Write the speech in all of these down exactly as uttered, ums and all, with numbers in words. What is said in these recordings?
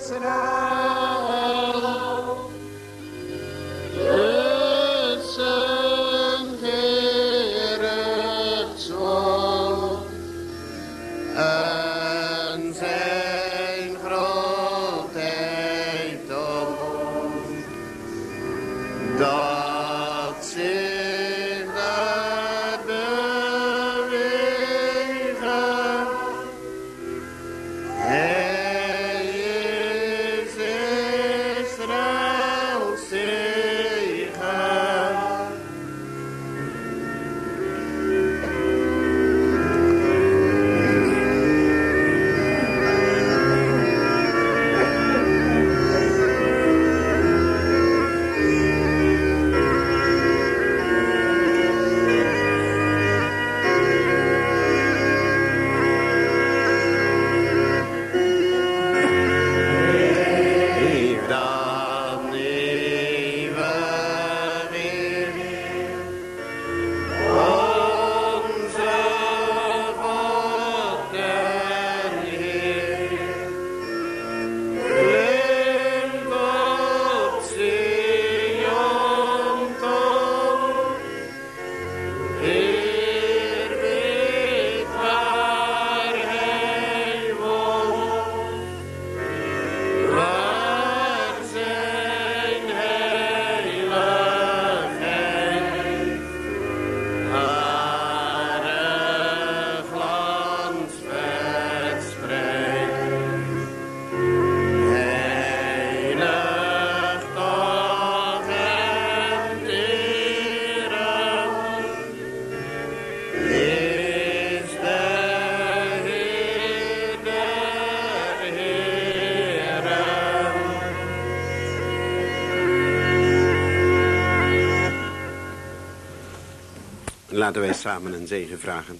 Laten wij samen een zegen vragen.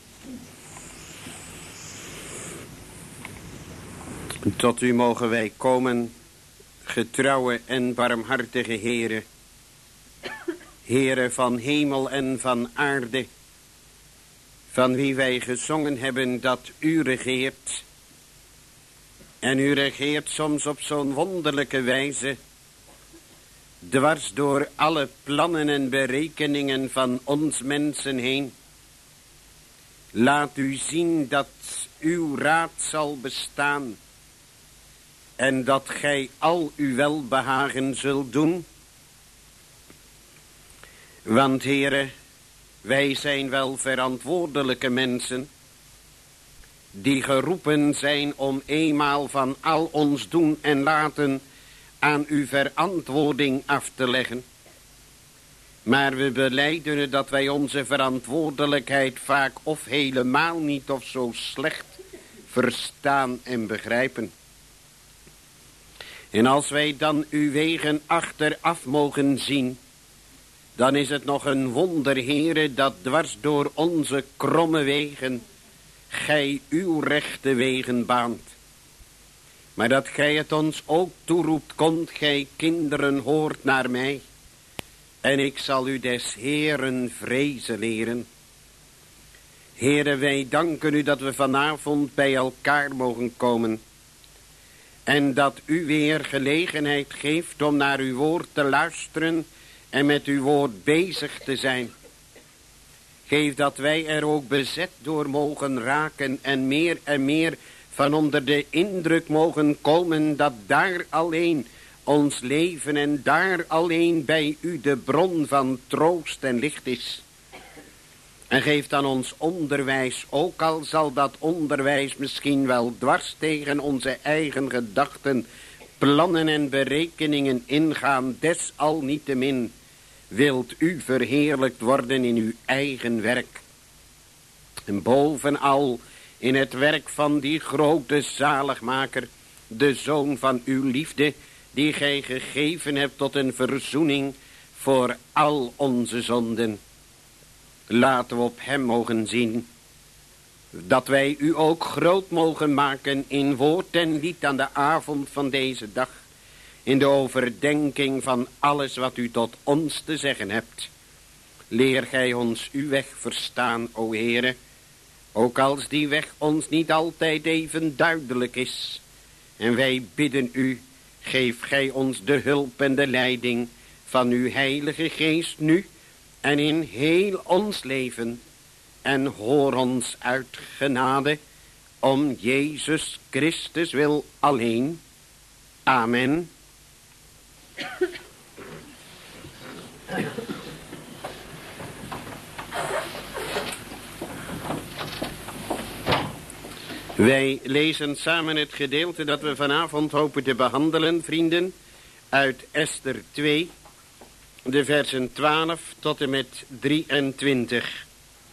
Tot u mogen wij komen, getrouwe en barmhartige Heere. Heere van hemel en van aarde, van wie wij gezongen hebben dat u regeert. En u regeert soms op zo'n wonderlijke wijze, dwars door alle plannen en berekeningen van ons mensen heen. Laat u zien dat uw raad zal bestaan en dat gij al uw welbehagen zult doen. Want, Heere, wij zijn wel verantwoordelijke mensen die geroepen zijn om eenmaal van al ons doen en laten aan uw verantwoording af te leggen. Maar we belijden dat wij onze verantwoordelijkheid vaak of helemaal niet of zo slecht verstaan en begrijpen. En als wij dan uw wegen achteraf mogen zien, dan is het nog een wonder, Heere, dat dwars door onze kromme wegen gij uw rechte wegen baant. Maar dat gij het ons ook toeroept, komt gij kinderen, hoort naar mij. En ik zal u des Heeren vrezen leren. Heere, wij danken u dat we vanavond bij elkaar mogen komen. En dat u weer gelegenheid geeft om naar uw woord te luisteren en met uw woord bezig te zijn. Geef dat wij er ook bezet door mogen raken en meer en meer van onder de indruk mogen komen dat daar alleen ons leven en daar alleen bij u de bron van troost en licht is. En geef dan ons onderwijs, ook al zal dat onderwijs misschien wel dwars tegen onze eigen gedachten, plannen en berekeningen ingaan, desalniettemin wilt u verheerlijkt worden in uw eigen werk. En bovenal in het werk van die grote zaligmaker, de Zoon van uw liefde, die gij gegeven hebt tot een verzoening voor al onze zonden. Laten we op hem mogen zien, dat wij u ook groot mogen maken in woord en lied aan de avond van deze dag, in de overdenking van alles wat u tot ons te zeggen hebt. Leer gij ons uw weg verstaan, o Heere, ook als die weg ons niet altijd even duidelijk is. En wij bidden u, geef gij ons de hulp en de leiding van uw heilige geest nu en in heel ons leven. En hoor ons uit genade om Jezus Christus wil alleen. Amen. Wij lezen samen het gedeelte dat we vanavond hopen te behandelen, vrienden, uit Esther twee, de versen twaalf tot en met drieëntwintig.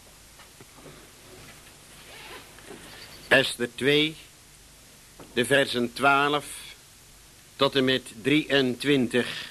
Esther twee, de versen twaalf tot en met drieëntwintig.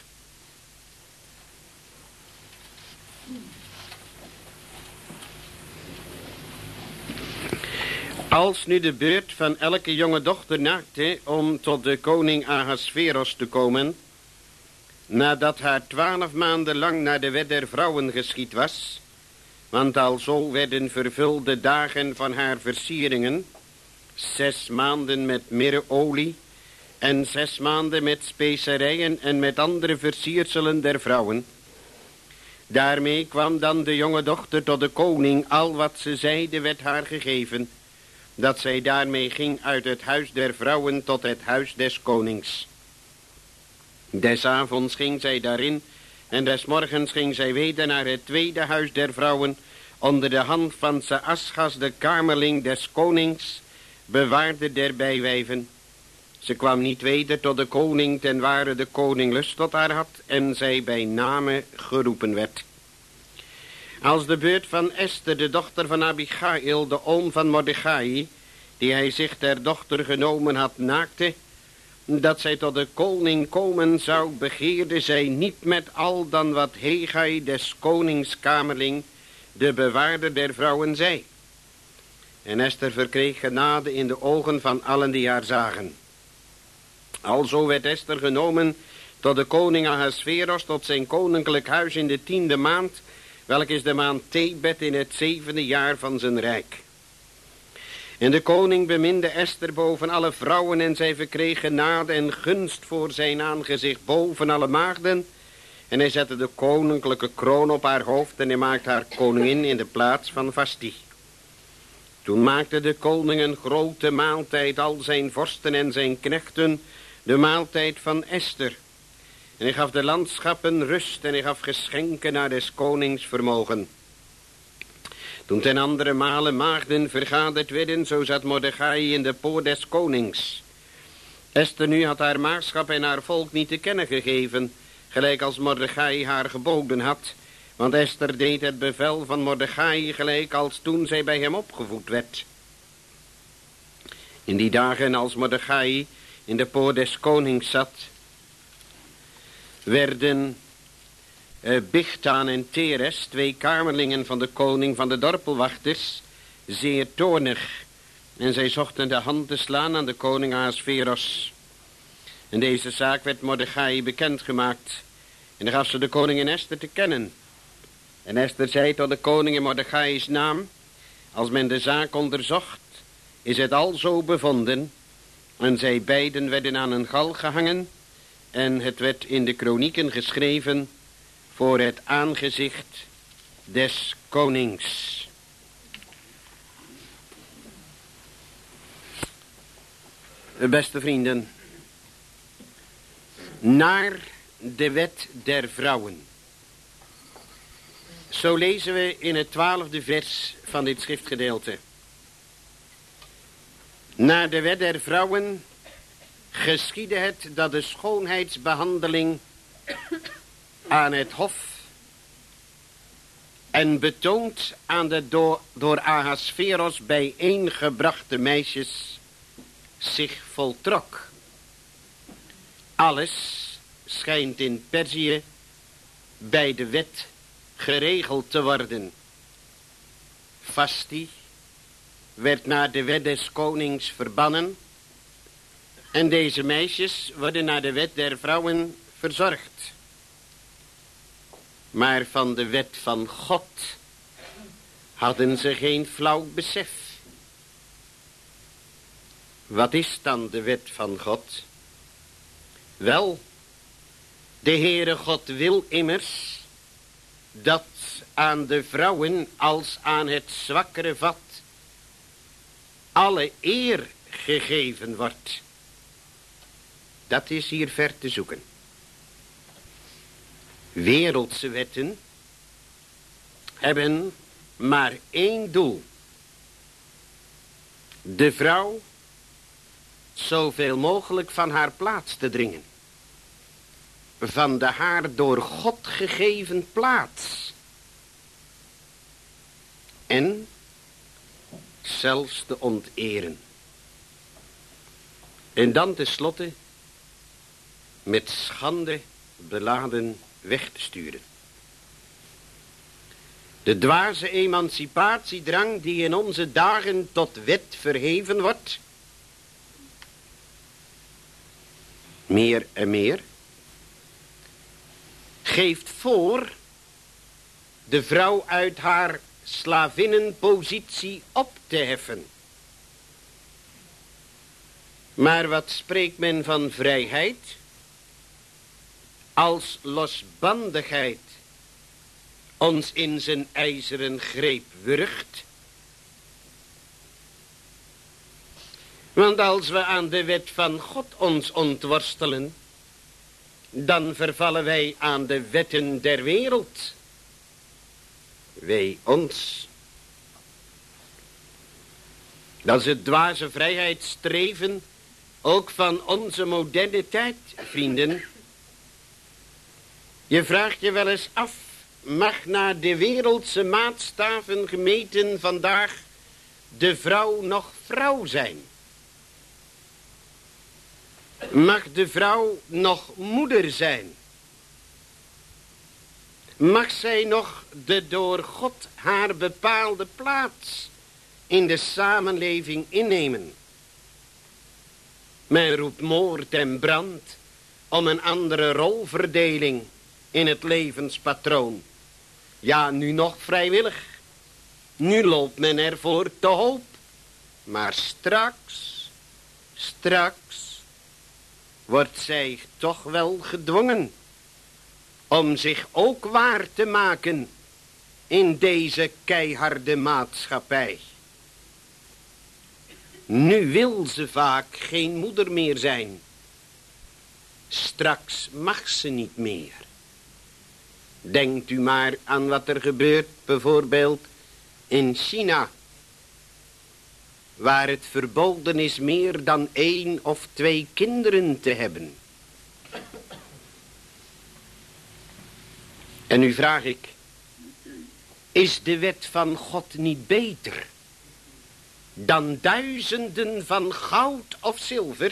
Als nu de beurt van elke jonge dochter naakte om tot de koning Ahasveros te komen, nadat haar twaalf maanden lang naar de wet der vrouwen geschied was, want alzo werden vervulde dagen van haar versieringen, zes maanden met mirreolie en zes maanden met specerijen en met andere versierselen der vrouwen. Daarmee kwam dan de jonge dochter tot de koning, al wat ze zeide werd haar gegeven, dat zij daarmee ging uit het huis der vrouwen tot het huis des konings. Des avonds ging zij daarin en des morgens ging zij weder naar het tweede huis der vrouwen, onder de hand van Saasgas, de kamerling des konings, bewaarde der bijwijven. Ze kwam niet weder tot de koning, ten ware de koning lust tot haar had en zij bij name geroepen werd. Als de beurt van Esther, de dochter van Abigail, de oom van Mordechai, die hij zich ter dochter genomen had, naakte, dat zij tot de koning komen zou, begeerde zij niet met al dan wat Hegai, des konings kamerling, de bewaarder der vrouwen, zei. En Esther verkreeg genade in de ogen van allen die haar zagen. Alzo werd Esther genomen tot de koning Ahasveros, tot zijn koninklijk huis in de tiende maand, welk is de maand Tebet in het zevende jaar van zijn rijk. En de koning beminde Esther boven alle vrouwen en zij verkreeg genade en gunst voor zijn aangezicht boven alle maagden. En hij zette de koninklijke kroon op haar hoofd en hij maakte haar koningin in de plaats van Vasti. Toen maakte de koning een grote maaltijd, al zijn vorsten en zijn knechten, de maaltijd van Esther. En hij gaf de landschappen rust en hij gaf geschenken naar des konings vermogen. Toen ten andere male maagden vergaderd werden, zo zat Mordechai in de poort des konings. Esther nu had haar maagschap en haar volk niet te kennen gegeven, gelijk als Mordechai haar geboden had, want Esther deed het bevel van Mordechai gelijk als toen zij bij hem opgevoed werd. In die dagen als Mordechai in de poort des konings zat, werden uh, Bigthan en Teres, twee kamerlingen van de koning van de dorpelwachters, zeer toornig. En zij zochten de hand te slaan aan de koning Ahasveros. En deze zaak werd Mordechai bekendgemaakt. En dan gaf ze de koningin Esther te kennen. En Esther zei tot de koning in Mordechai's naam: als men de zaak onderzocht, is het al zo bevonden. En zij beiden werden aan een galg gehangen. En het werd in de kronieken geschreven voor het aangezicht des konings. Beste vrienden, naar de wet der vrouwen. Zo lezen we in het twaalfde vers van dit schriftgedeelte. Naar de wet der vrouwen geschiedde het dat de schoonheidsbehandeling aan het hof en betoond aan de door, door Ahasveros bijeengebrachte meisjes zich voltrok. Alles schijnt in Perzië bij de wet geregeld te worden. Vasti werd naar de wet des konings verbannen en deze meisjes worden naar de wet der vrouwen verzorgd. Maar van de wet van God hadden ze geen flauw besef. Wat is dan de wet van God? Wel, de Heere God wil immers dat aan de vrouwen als aan het zwakkere vat alle eer gegeven wordt. Dat is hier ver te zoeken. Wereldse wetten hebben maar één doel. De vrouw zoveel mogelijk van haar plaats te dringen. Van de haar door God gegeven plaats. En zelfs te onteren. En dan tenslotte met schande beladen weg te sturen. De dwaze emancipatiedrang die in onze dagen tot wet verheven wordt, meer en meer, geeft voor de vrouw uit haar slavinnenpositie op te heffen. Maar wat spreekt men van vrijheid? Als losbandigheid ons in zijn ijzeren greep wurgt. Want als we aan de wet van God ons ontworstelen, dan vervallen wij aan de wetten der wereld. Wij ons. Dat is het dwaze vrijheidsstreven, ook van onze moderne tijd, vrienden. Je vraagt je wel eens af, mag naar de wereldse maatstaven gemeten vandaag de vrouw nog vrouw zijn? Mag de vrouw nog moeder zijn? Mag zij nog de door God haar bepaalde plaats in de samenleving innemen? Men roept moord en brand om een andere rolverdeling in het levenspatroon. Ja, nu nog vrijwillig. Nu loopt men ervoor te hoop. Maar straks, straks wordt zij toch wel gedwongen om zich ook waar te maken in deze keiharde maatschappij. Nu wil ze vaak geen moeder meer zijn. Straks mag ze niet meer. Denkt u maar aan wat er gebeurt bijvoorbeeld in China, waar het verboden is meer dan één of twee kinderen te hebben. En nu vraag ik, is de wet van God niet beter dan duizenden van goud of zilver?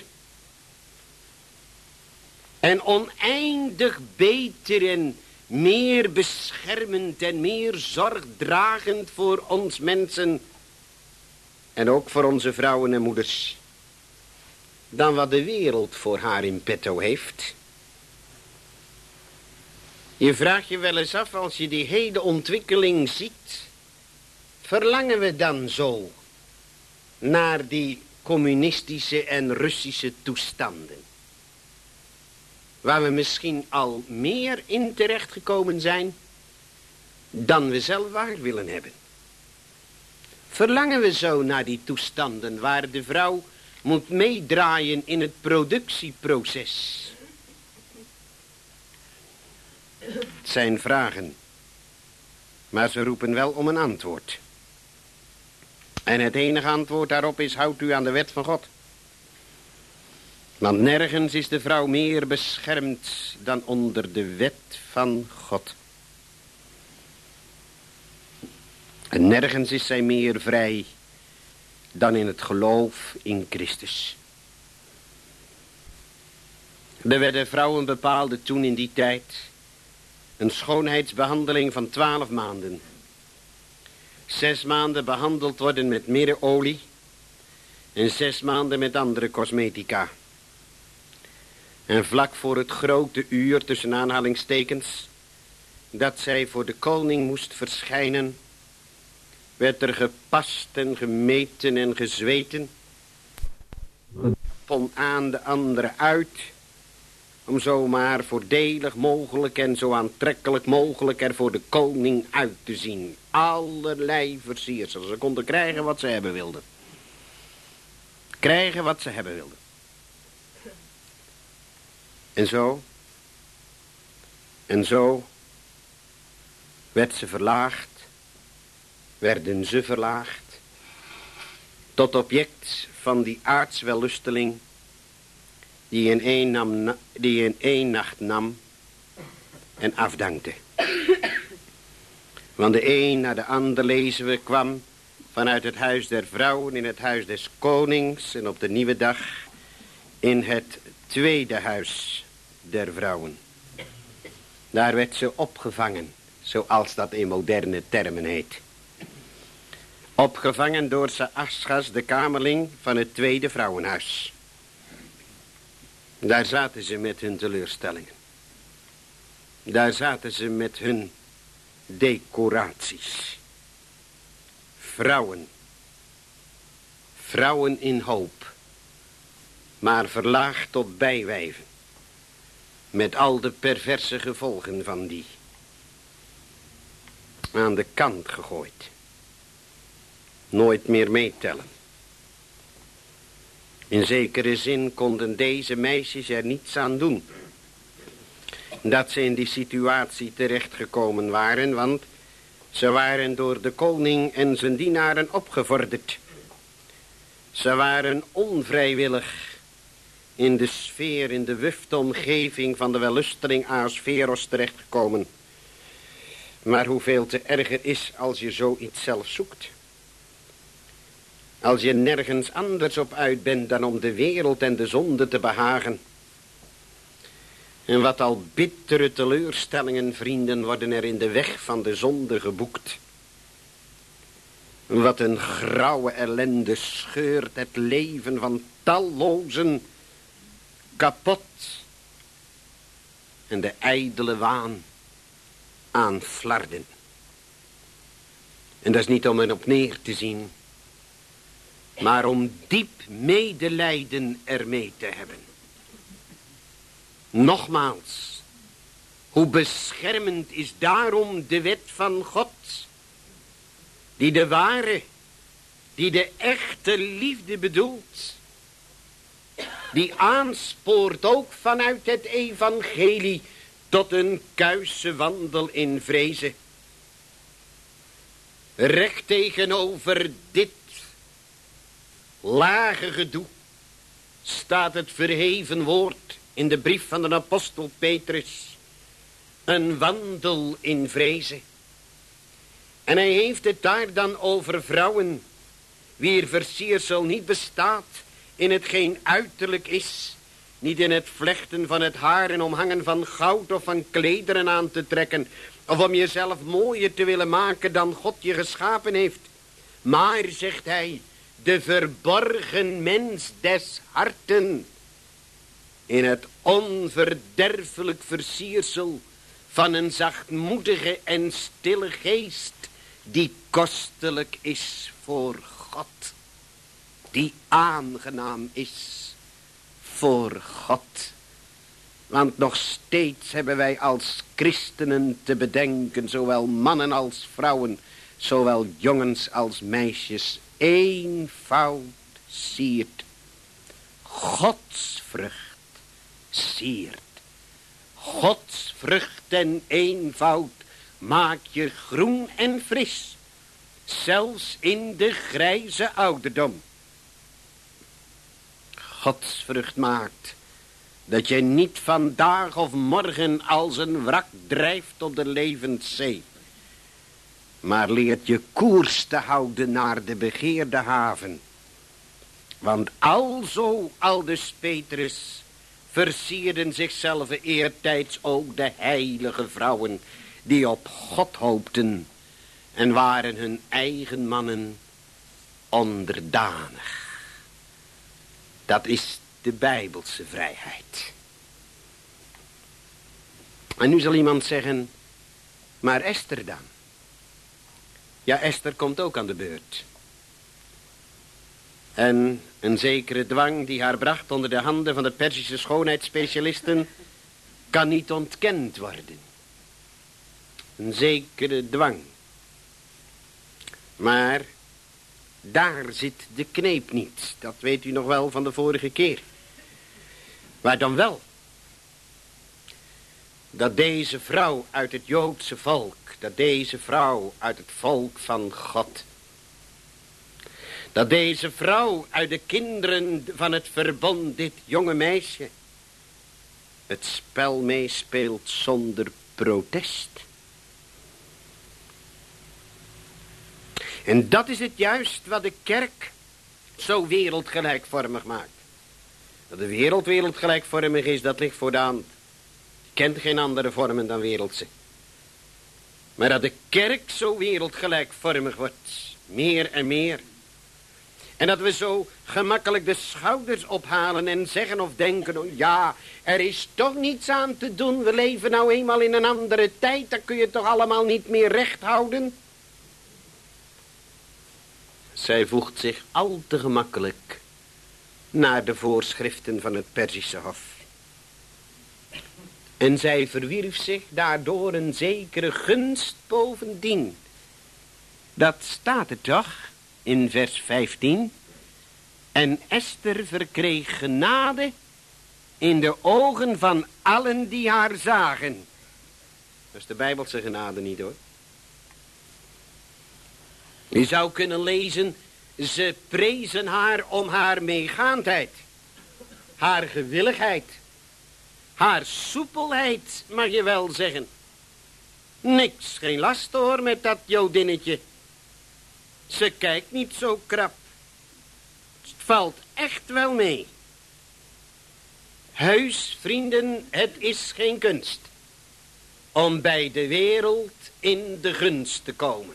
En oneindig beter en meer beschermend en meer zorgdragend voor ons mensen en ook voor onze vrouwen en moeders dan wat de wereld voor haar in petto heeft. Je vraagt je wel eens af, als je die hele ontwikkeling ziet, verlangen we dan zo naar die communistische en Russische toestanden, waar we misschien al meer in terecht gekomen zijn dan we zelf waar willen hebben? Verlangen we zo naar die toestanden waar de vrouw moet meedraaien in het productieproces? Het zijn vragen, maar ze roepen wel om een antwoord. En het enige antwoord daarop is: houdt u aan de wet van God. Want nergens is de vrouw meer beschermd dan onder de wet van God. En nergens is zij meer vrij dan in het geloof in Christus. De wet der vrouwen bepaalde toen in die tijd een schoonheidsbehandeling van twaalf maanden. Zes maanden behandeld worden met mirreolie en zes maanden met andere cosmetica. En vlak voor het grote uur, tussen aanhalingstekens, dat zij voor de koning moest verschijnen, werd er gepast en gemeten en gezweten. Pon aan de andere uit, om zomaar voordelig mogelijk en zo aantrekkelijk mogelijk er voor de koning uit te zien. Allerlei versiersels. Ze konden krijgen wat ze hebben wilden. Krijgen wat ze hebben wilden. En zo, en zo werd ze verlaagd, werden ze verlaagd, tot object van die aartswellusteling, die in één, nam, die in één nacht nam en afdankte. Want de een na de ander, lezen we, kwam vanuit het huis der vrouwen in het huis des konings en op de nieuwe dag in het tweede huis der vrouwen. Daar werd ze opgevangen, zoals dat in moderne termen heet. Opgevangen door Saasgas, de kamerling van het tweede vrouwenhuis. Daar zaten ze met hun teleurstellingen. Daar zaten ze met hun decoraties. Vrouwen. Vrouwen in hoop. Maar verlaagd tot bijwijven. Met al de perverse gevolgen van die. Aan de kant gegooid. Nooit meer meetellen. In zekere zin konden deze meisjes er niets aan doen. Dat ze in die situatie terechtgekomen waren, want ze waren door de koning en zijn dienaren opgevorderd. Ze waren onvrijwillig in de sfeer, in de wufte omgeving van de wellusteling Ahasveros terechtgekomen. Maar hoeveel te erger is als je zoiets zelf zoekt. Als je nergens anders op uit bent dan om de wereld en de zonde te behagen. En wat al bittere teleurstellingen, vrienden, worden er in de weg van de zonde geboekt. Wat een grauwe ellende scheurt het leven van tallozen kapot. En de ijdele waan aan flarden. En dat is niet om er op neer te zien, maar om diep medelijden ermee te hebben. Nogmaals, hoe beschermend is daarom de wet van God, die de ware, die de echte liefde bedoelt, die aanspoort ook vanuit het evangelie tot een kuise wandel in vrezen. Recht tegenover dit lage gedoe staat het verheven woord in de brief van de apostel Petrus. Een wandel in vrezen. En hij heeft het daar dan over vrouwen, wier versiersel niet bestaat in hetgeen uiterlijk is, niet in het vlechten van het haar en omhangen van goud of van klederen aan te trekken, of om jezelf mooier te willen maken dan God je geschapen heeft. Maar, zegt hij, de verborgen mens des harten, in het onverderfelijk versiersel van een zachtmoedige en stille geest, die kostelijk is voor God, die aangenaam is voor God. Want nog steeds hebben wij als christenen te bedenken, zowel mannen als vrouwen, zowel jongens als meisjes, eenvoud siert. Godsvrucht siert. Godsvrucht en eenvoud maak je groen en fris, zelfs in de grijze ouderdom. Godsvrucht maakt dat je niet vandaag of morgen als een wrak drijft op de levenszee, maar leert je koers te houden naar de begeerde haven. Want alzo, aldus Petrus, versierden zichzelf eertijds ook de heilige vrouwen, die op God hoopten en waren hun eigen mannen onderdanig. Dat is de Bijbelse vrijheid. En nu zal iemand zeggen, maar Esther dan? Ja, Esther komt ook aan de beurt. En een zekere dwang die haar bracht onder de handen van de Perzische schoonheidsspecialisten kan niet ontkend worden. Een zekere dwang. Maar daar zit de kneep niet. Dat weet u nog wel van de vorige keer. Maar dan wel. Dat deze vrouw uit het Joodse volk, dat deze vrouw uit het volk van God, dat deze vrouw uit de kinderen van het verbond, dit jonge meisje, het spel meespeelt zonder protest. En dat is het juist wat de kerk zo wereldgelijkvormig maakt. Dat de wereld wereldgelijkvormig is, dat ligt voor de hand. Je kent geen andere vormen dan wereldse. Maar dat de kerk zo wereldgelijkvormig wordt, meer en meer. En dat we zo gemakkelijk de schouders ophalen en zeggen of denken, oh ja, er is toch niets aan te doen. We leven nou eenmaal in een andere tijd, dat kun je toch allemaal niet meer recht houden. Zij voegt zich al te gemakkelijk naar de voorschriften van het Perzische hof. En zij verwierf zich daardoor een zekere gunst bovendien. Dat staat er toch in vers vijftien. En Esther verkreeg genade in de ogen van allen die haar zagen. Dat is de Bijbelse genade niet hoor. Je zou kunnen lezen, ze prezen haar om haar meegaandheid, haar gewilligheid, haar soepelheid, mag je wel zeggen. Niks, geen last hoor met dat Jodinnetje. Ze kijkt niet zo krap. Het valt echt wel mee. Heus, vrienden, het is geen kunst om bij de wereld in de gunst te komen.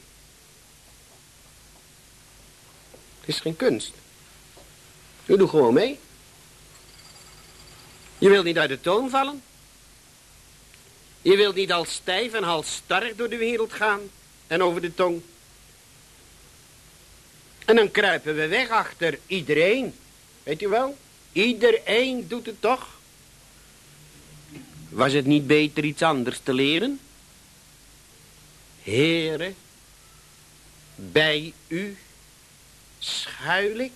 Het is geen kunst. Je doet gewoon mee. Je wilt niet uit de toon vallen. Je wilt niet al stijf en halsstarrig door de wereld gaan en over de tong. En dan kruipen we weg achter iedereen. Weet u wel? Iedereen doet het toch? Was het niet beter iets anders te leren? Heere, bij u schuil ik?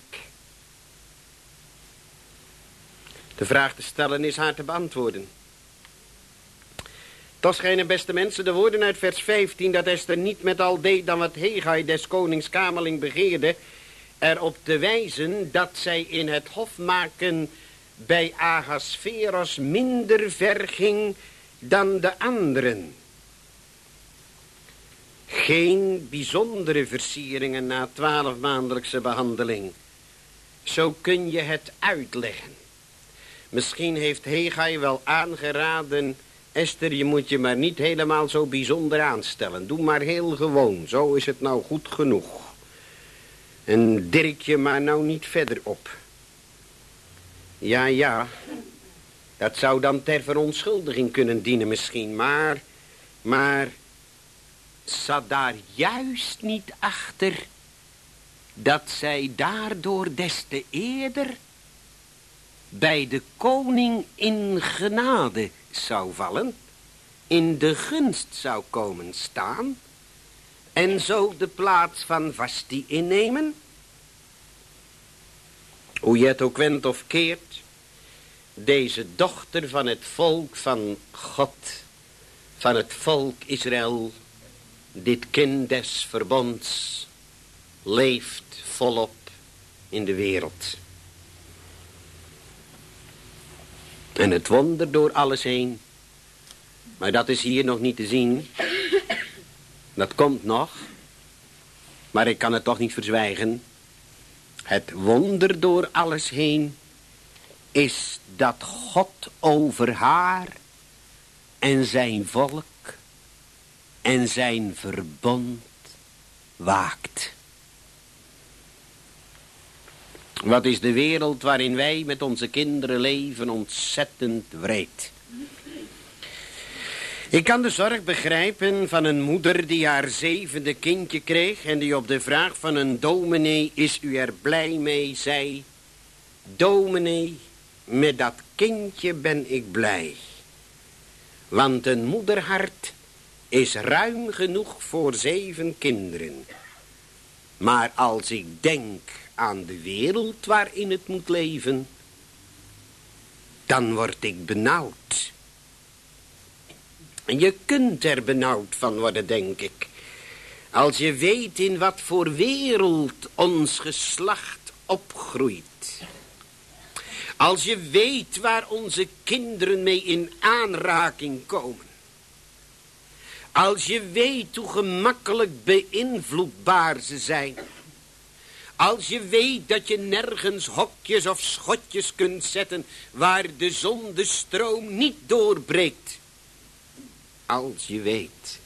De vraag te stellen is haar te beantwoorden. Toch schijnen, beste mensen, de woorden uit vers vijftien... dat Esther niet met al deed dan wat Hegai des konings kamerling begeerde... erop te wijzen dat zij in het hofmaken bij Ahasveros minder ver ging dan de anderen. Geen bijzondere versieringen na twaalfmaandelijkse behandeling. Zo kun je het uitleggen. Misschien heeft Hegai wel aangeraden... Esther, je moet je maar niet helemaal zo bijzonder aanstellen. Doe maar heel gewoon, zo is het nou goed genoeg. En dirk je maar nou niet verder op. Ja, ja, dat zou dan ter verontschuldiging kunnen dienen misschien, maar... Maar... zat daar juist niet achter... dat zij daardoor des te eerder... bij de koning in genade zou vallen, in de gunst zou komen staan en zo de plaats van Vasti innemen? Hoe je het ook wendt of keert, deze dochter van het volk van God, van het volk Israël, dit kind des verbonds, leeft volop in de wereld. En het wonder door alles heen. Maar dat is hier nog niet te zien. Dat komt nog. Maar ik kan het toch niet verzwijgen. Het wonder door alles heen is dat God over haar en zijn volk en zijn verbond waakt. Wat is de wereld waarin wij met onze kinderen leven ontzettend wreed. Ik kan de zorg begrijpen van een moeder die haar zevende kindje kreeg en die op de vraag van een dominee, is u er blij mee, zei: dominee, met dat kindje ben ik blij. Want een moederhart is ruim genoeg voor zeven kinderen. Maar als ik denk aan de wereld waarin het moet leven, dan word ik benauwd. En je kunt er benauwd van worden, denk ik. Als je weet in wat voor wereld ons geslacht opgroeit. Als je weet waar onze kinderen mee in aanraking komen. Als je weet hoe gemakkelijk beïnvloedbaar ze zijn. Als je weet dat je nergens hokjes of schotjes kunt zetten waar de zon de stroom niet doorbreekt. Als je weet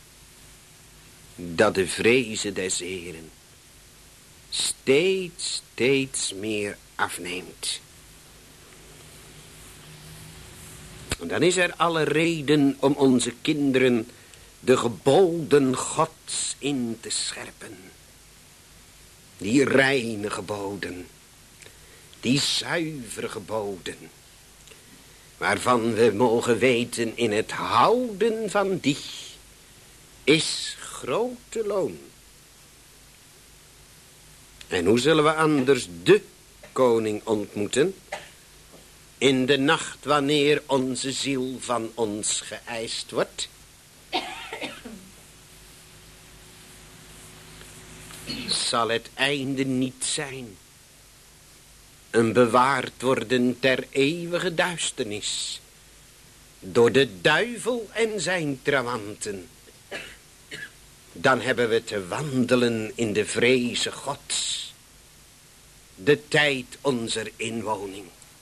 dat de vrezen des Heren steeds, steeds meer afneemt. Dan is er alle reden om onze kinderen de geboden Gods in te scherpen. Die reine geboden, die zuivere geboden, waarvan we mogen weten in het houden van die is grote loon. En hoe zullen we anders de koning ontmoeten? In de nacht wanneer onze ziel van ons geëist wordt? Zal het einde niet zijn een bewaard worden ter eeuwige duisternis door de duivel en zijn trawanten? Dan hebben we te wandelen in de vreze Gods, de tijd onze inwoning.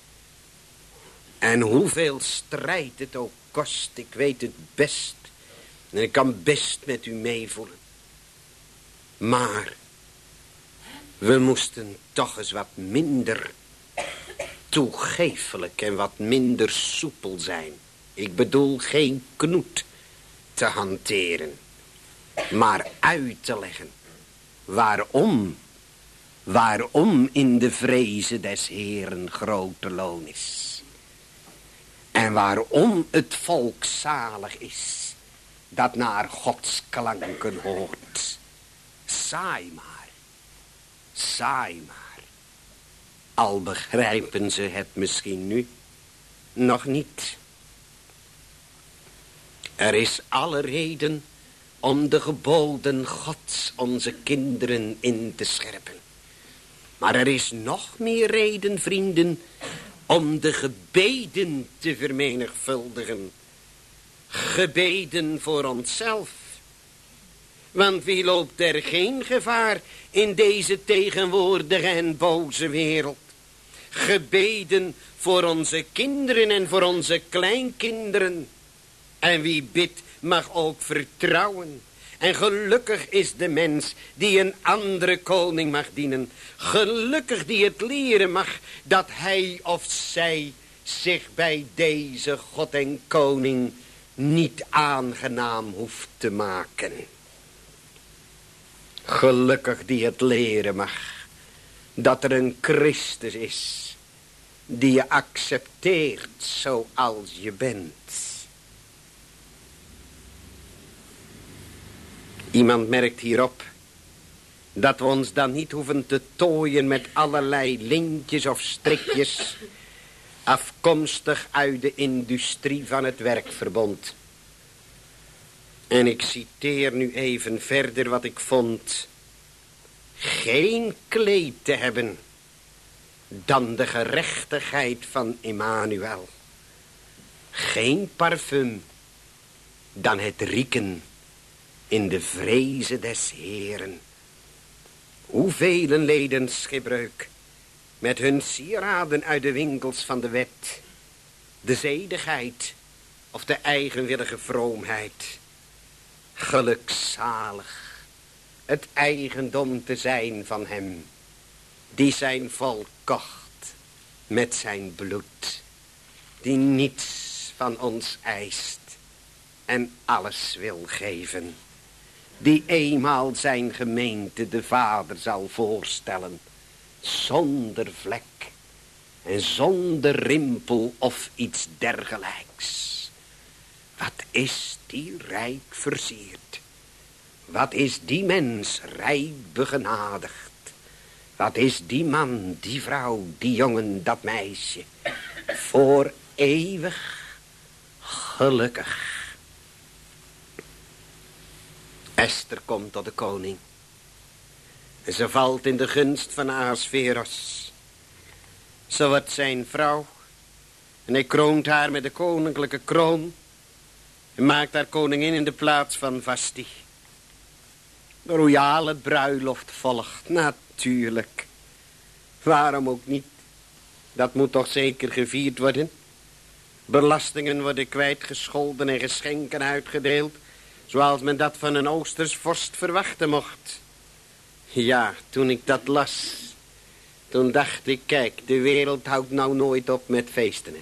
En hoeveel strijd het ook kost, ik weet het best. En ik kan best met u meevoelen. Maar we moesten toch eens wat minder toegeeflijk en wat minder soepel zijn. Ik bedoel geen knoet te hanteren, maar uit te leggen waarom, waarom in de vreze des Heeren grote loon is. En waarom het volk zalig is dat naar Gods klanken hoort. Saai maar, saai maar. Al begrijpen ze het misschien nu nog niet. Er is alle reden om de geboden Gods onze kinderen in te scherpen. Maar er is nog meer reden, vrienden, om de gebeden te vermenigvuldigen. Gebeden voor onszelf. Want wie loopt er geen gevaar in deze tegenwoordige en boze wereld? Gebeden voor onze kinderen en voor onze kleinkinderen. En wie bidt mag ook vertrouwen. En gelukkig is de mens die een andere koning mag dienen. Gelukkig die het leren mag dat hij of zij zich bij deze God en koning niet aangenaam hoeft te maken. Gelukkig die het leren mag dat er een Christus is die je accepteert zoals je bent. Iemand merkt hierop dat we ons dan niet hoeven te tooien met allerlei lintjes of strikjes afkomstig uit de industrie van het werkverbond. En ik citeer nu even verder wat ik vond. Geen kleed te hebben dan de gerechtigheid van Emmanuel. Geen parfum dan het rieken in de vreze des Heeren. Hoeveel leden schipbreuk met hun sieraden uit de winkels van de wet, de zedigheid of de eigenwillige vroomheid. Gelukzalig het eigendom te zijn van hem die zijn volk kocht met zijn bloed, die niets van ons eist en alles wil geven, die eenmaal zijn gemeente de Vader zal voorstellen, zonder vlek en zonder rimpel of iets dergelijks. Wat is die rijk versierd? Wat is die mens rijk begenadigd? Wat is die man, die vrouw, die jongen, dat meisje, voor eeuwig gelukkig. Esther komt tot de koning. En ze valt in de gunst van Ahasveros. Ze wordt zijn vrouw. En hij kroont haar met de koninklijke kroon. En maakt haar koningin in de plaats van Vasti. De royale bruiloft volgt, natuurlijk. Waarom ook niet? Dat moet toch zeker gevierd worden? Belastingen worden kwijtgescholden en geschenken uitgedeeld, zoals men dat van een Oosters vorst verwachten mocht. Ja, toen ik dat las, toen dacht ik, kijk, de wereld houdt nou nooit op met feesten. Hè.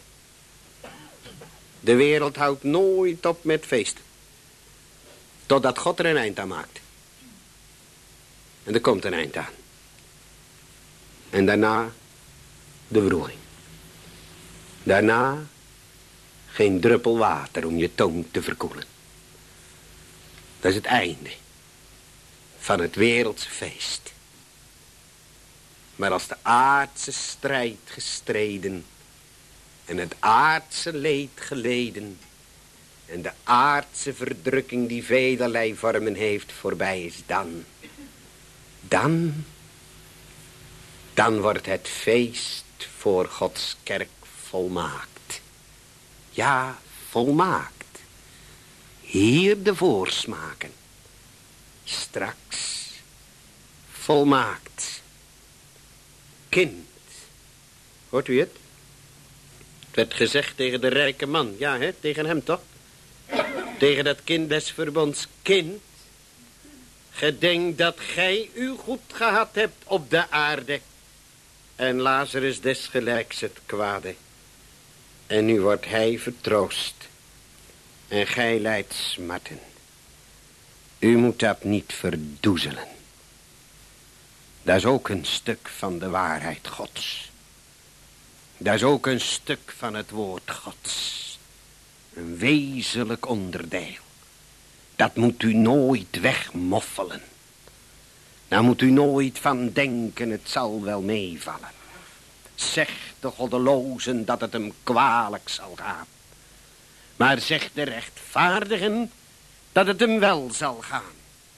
De wereld houdt nooit op met feesten. Totdat God er een eind aan maakt. En er komt een eind aan. En daarna de wroeging. Daarna geen druppel water om je tong te verkoelen. Dat is het einde van het wereldse feest. Maar als de aardse strijd gestreden en het aardse leed geleden en de aardse verdrukking die velerlei vormen heeft voorbij is, dan, dan, dan wordt het feest voor Gods kerk volmaakt. Ja, volmaakt. Hier de voorsmaken. Straks volmaakt. Kind. Hoort u het? Het werd gezegd tegen de rijke man. Ja, hè? Tegen hem toch? Tegen dat kind des verbonds. Kind. Gedenk dat gij u goed gehad hebt op de aarde. En Lazarus desgelijks het kwade. En nu wordt hij vertroost. En gij lijdt smarten. U moet dat niet verdoezelen. Dat is ook een stuk van de waarheid Gods. Dat is ook een stuk van het woord Gods. Een wezenlijk onderdeel. Dat moet u nooit wegmoffelen. Daar moet u nooit van denken, het zal wel meevallen. Zeg de goddelozen dat het hem kwalijk zal gaan. Maar zeg de rechtvaardigen dat het hem wel zal gaan.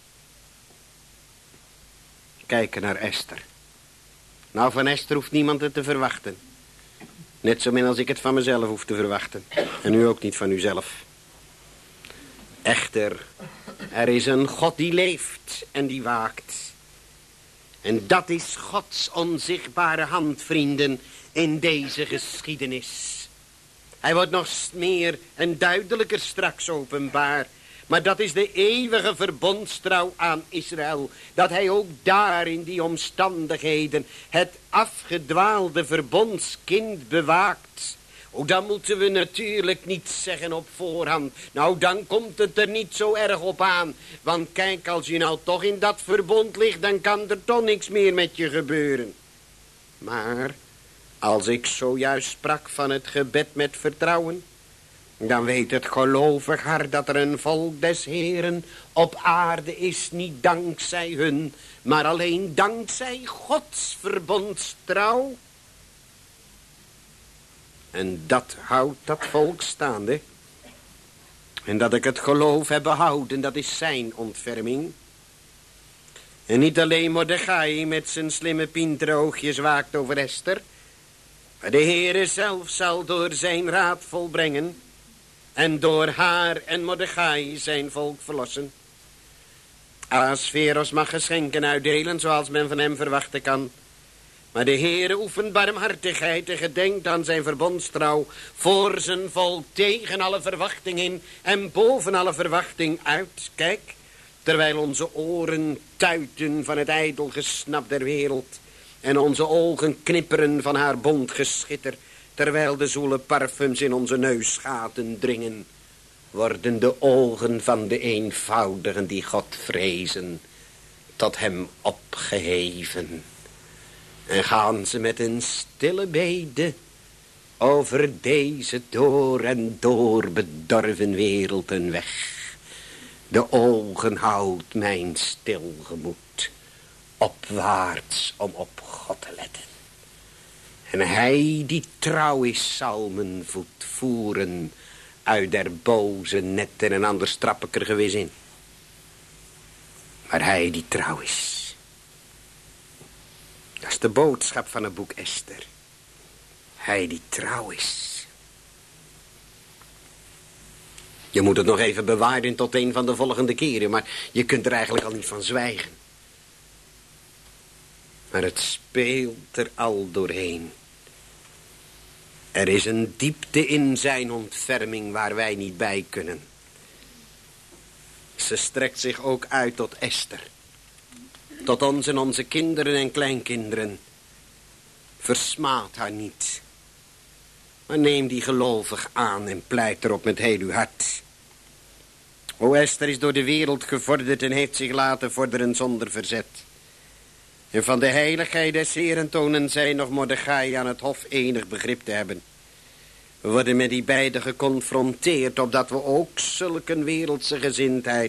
Kijken naar Esther. Nou, van Esther hoeft niemand het te verwachten. Net zo min als ik het van mezelf hoef te verwachten. En u ook niet van uzelf. Echter, er is een God die leeft en die waakt. En dat is Gods onzichtbare hand, vrienden, in deze geschiedenis. Hij wordt nog meer en duidelijker straks openbaar. Maar dat is de eeuwige verbondstrouw aan Israël. Dat hij ook daar in die omstandigheden het afgedwaalde verbondskind bewaakt. Oh, dan moeten we natuurlijk niet zeggen op voorhand. Nou, dan komt het er niet zo erg op aan. Want kijk, als je nou toch in dat verbond ligt, dan kan er toch niks meer met je gebeuren. Maar als ik zojuist sprak van het gebed met vertrouwen, dan weet het gelovig hart dat er een volk des Heeren op aarde is, niet dankzij hun, maar alleen dankzij Gods verbondstrouw. En dat houdt dat volk staande. En dat ik het geloof heb behouden, dat is zijn ontferming. En niet alleen Mordechai met zijn slimme pinteroogjes waakt over Esther, maar de Heere zelf zal door zijn raad volbrengen en door haar en Mordechai zijn volk verlossen. Ahasveros mag geschenken uitdelen zoals men van hem verwachten kan. Maar de Heere oefent barmhartigheid en gedenkt aan zijn verbondstrouw voor zijn volk tegen alle verwachting in en boven alle verwachting uit. Kijk, terwijl onze oren tuiten van het ijdel gesnap der wereld en onze ogen knipperen van haar bondgeschitter, terwijl de zoele parfums in onze neusgaten dringen. worden de ogen van de eenvoudigen die God vrezen tot hem opgeheven. En gaan ze met een stille bede over deze door en door bedorven wereld een weg. De ogen houdt mijn stil gemoed opwaarts om op God te letten. En hij die trouw is zal mijn voet voeren uit der boze netten en anders trap ik er gewis in. Maar hij die trouw is. Dat is de boodschap van het boek Esther. Hij die trouw is. Je moet het nog even bewaren tot een van de volgende keren, maar je kunt er eigenlijk al niet van zwijgen. Maar het speelt er al doorheen. Er is een diepte in zijn ontferming waar wij niet bij kunnen. Ze strekt zich ook uit tot Esther. Tot ons en onze kinderen en kleinkinderen. Versmaad haar niet. Maar neem die gelovig aan en pleit erop met heel uw hart. O, Esther is door de wereld gevorderd en heeft zich laten vorderen zonder verzet. En van de heiligheid des Heeren tonen zij nog Mordechai aan het hof enig begrip te hebben. We worden met die beiden geconfronteerd, opdat we ook zulke wereldse gezindheid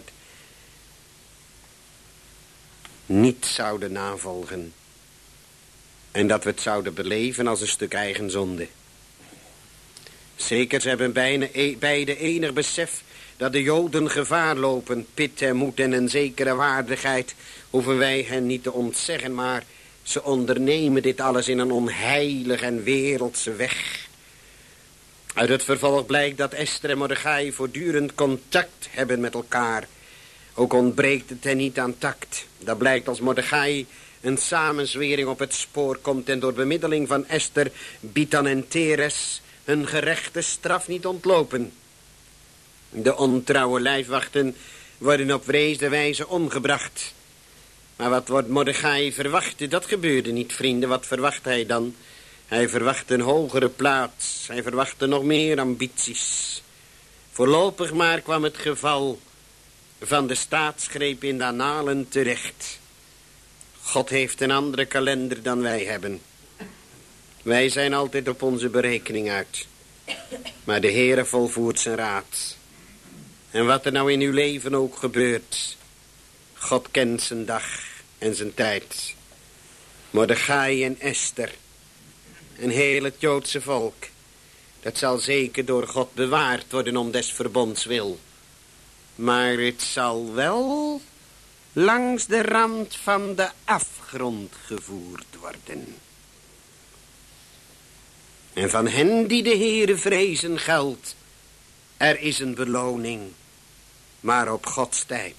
niet zouden navolgen. En dat we het zouden beleven als een stuk eigen zonde. Zeker, ze hebben bijna, beide enig besef dat de Joden gevaar lopen. Pit en moed en een zekere waardigheid hoeven wij hen niet te ontzeggen, maar ze ondernemen dit alles in een onheilig en wereldse weg. Uit het vervolg blijkt dat Esther en Mordechai voortdurend contact hebben met elkaar. Ook ontbreekt het hen niet aan tact. Dat blijkt als Mordechai een samenzwering op het spoor komt en door bemiddeling van Esther, Bitan en Teres hun gerechte straf niet ontlopen. De ontrouwe lijfwachten worden op wreede wijze omgebracht. Maar wat wordt Mordechai verwacht? Dat gebeurde niet, vrienden. Wat verwacht hij dan? Hij verwacht een hogere plaats. Hij verwachtte nog meer ambities. Voorlopig maar kwam het geval van de staatsgreep in de annalen terecht. God heeft een andere kalender dan wij hebben. Wij zijn altijd op onze berekening uit. Maar de Heere volvoert zijn raad. En wat er nou in uw leven ook gebeurt, God kent zijn dag en zijn tijd. Mordechai en Esther, en heel het Joodse volk, dat zal zeker door God bewaard worden om des verbonds wil. Maar het zal wel langs de rand van de afgrond gevoerd worden. En van hen die de Heere vrezen geldt, er is een beloning, maar op Gods tijd.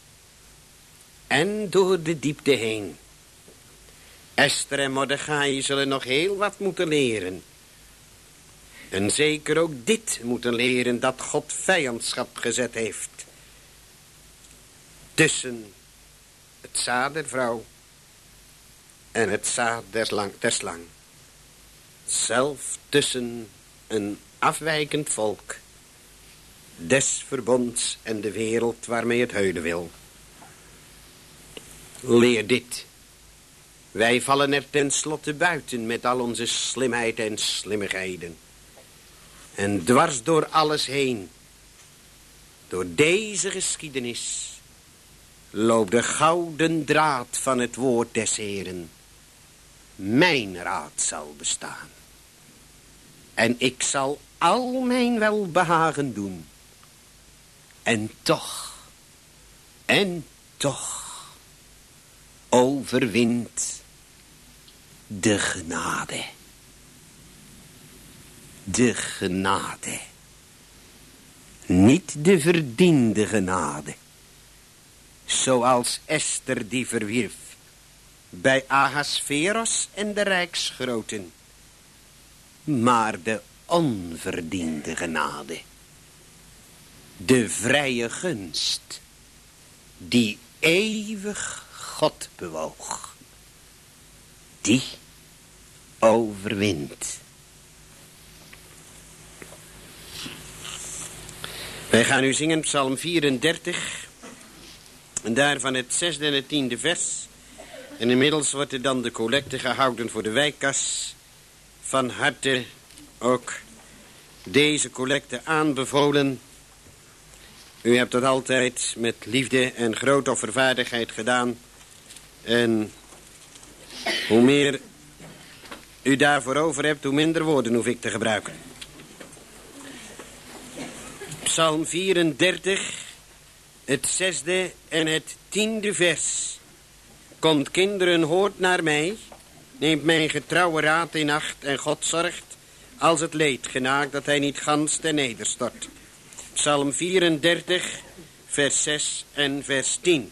En door de diepte heen. Esther en Mordechai zullen nog heel wat moeten leren. En zeker ook dit moeten leren, dat God vijandschap gezet heeft. Tussen het zaad der vrouw en het zaad der slang. Der slang. Zelf tussen een afwijkend volk, des verbonds en de wereld waarmee het huilen wil. Leer dit. Wij vallen er tenslotte buiten met al onze slimheid en slimmigheden. En dwars door alles heen, door deze geschiedenis, loopt de gouden draad van het woord des Heeren. Mijn raad zal bestaan. En ik zal al mijn welbehagen doen. En toch, en toch, overwint de genade. De genade. Niet de verdiende genade. Zoals Esther die verwierf bij Ahasveros en de rijksgroten. Maar de onverdiende genade. De vrije gunst die eeuwig God bewoog. Die overwint. Wij gaan nu zingen psalm vierendertig. En daarvan het zesde en het tiende vers. En inmiddels wordt er dan de collecte gehouden voor de wijkkas. Van harte ook deze collecte aanbevolen. U hebt dat altijd met liefde en grote offervaardigheid gedaan. En hoe meer u daarvoor over hebt, hoe minder woorden hoef ik te gebruiken. Psalm vierendertig, het zesde en het tiende vers. Komt kinderen, hoort naar mij, neemt mijn getrouwe raad in acht en God zorgt als het leed genaakt dat hij niet gans ten nederstort. Psalm vierendertig, vers zes en vers tien.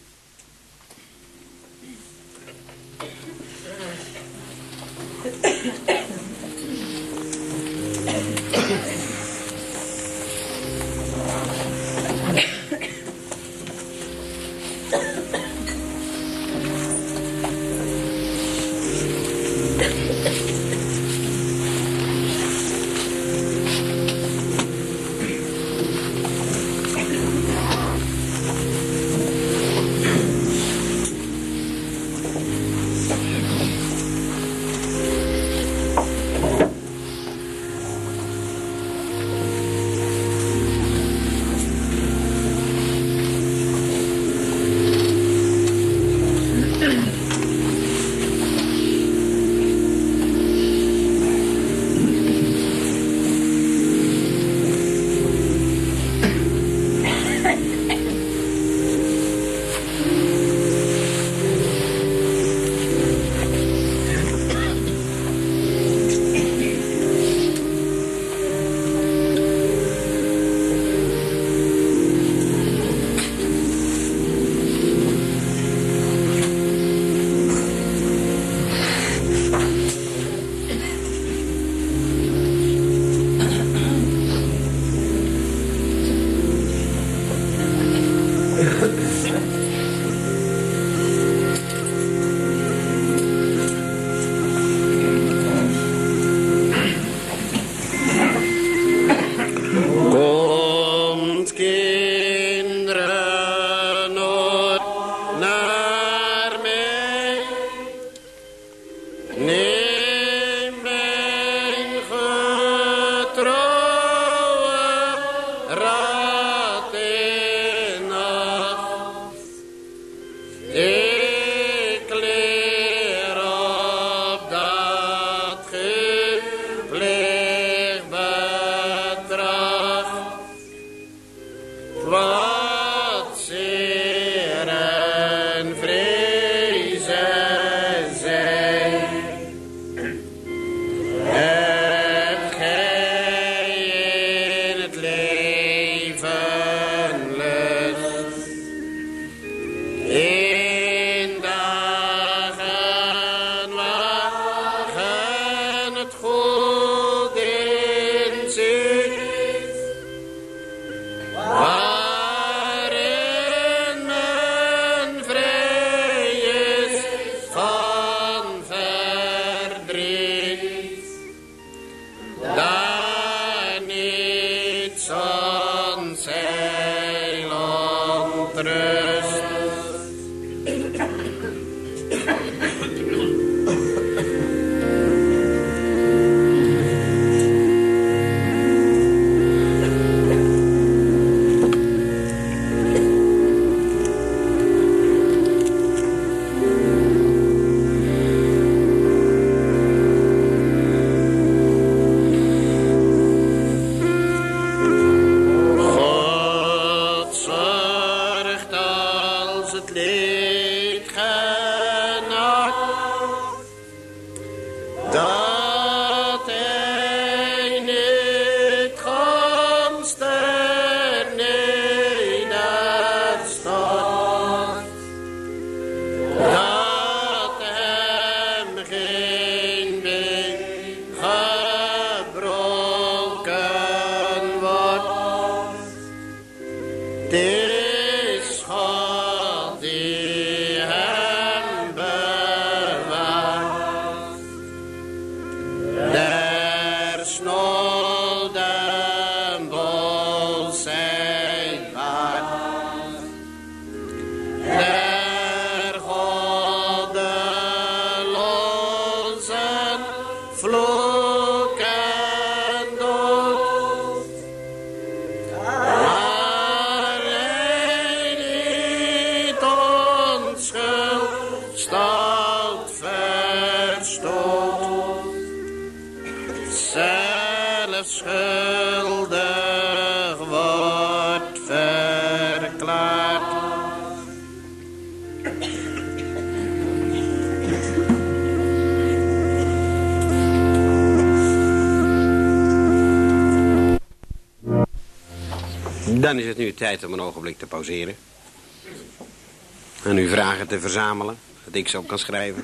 God zorgt schuldig wordt verklaard. Dan is het nu tijd om een ogenblik te pauzeren. En uw vragen te verzamelen, dat ik ze op kan schrijven.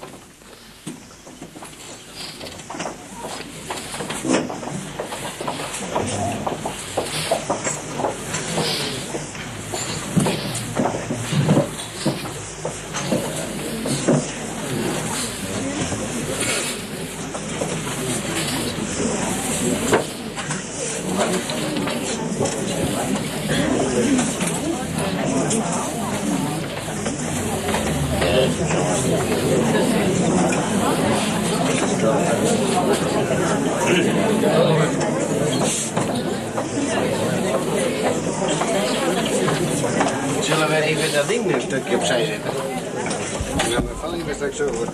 Zullen we even dat ding een stukje opzij zetten? Nou, maar val even straks over.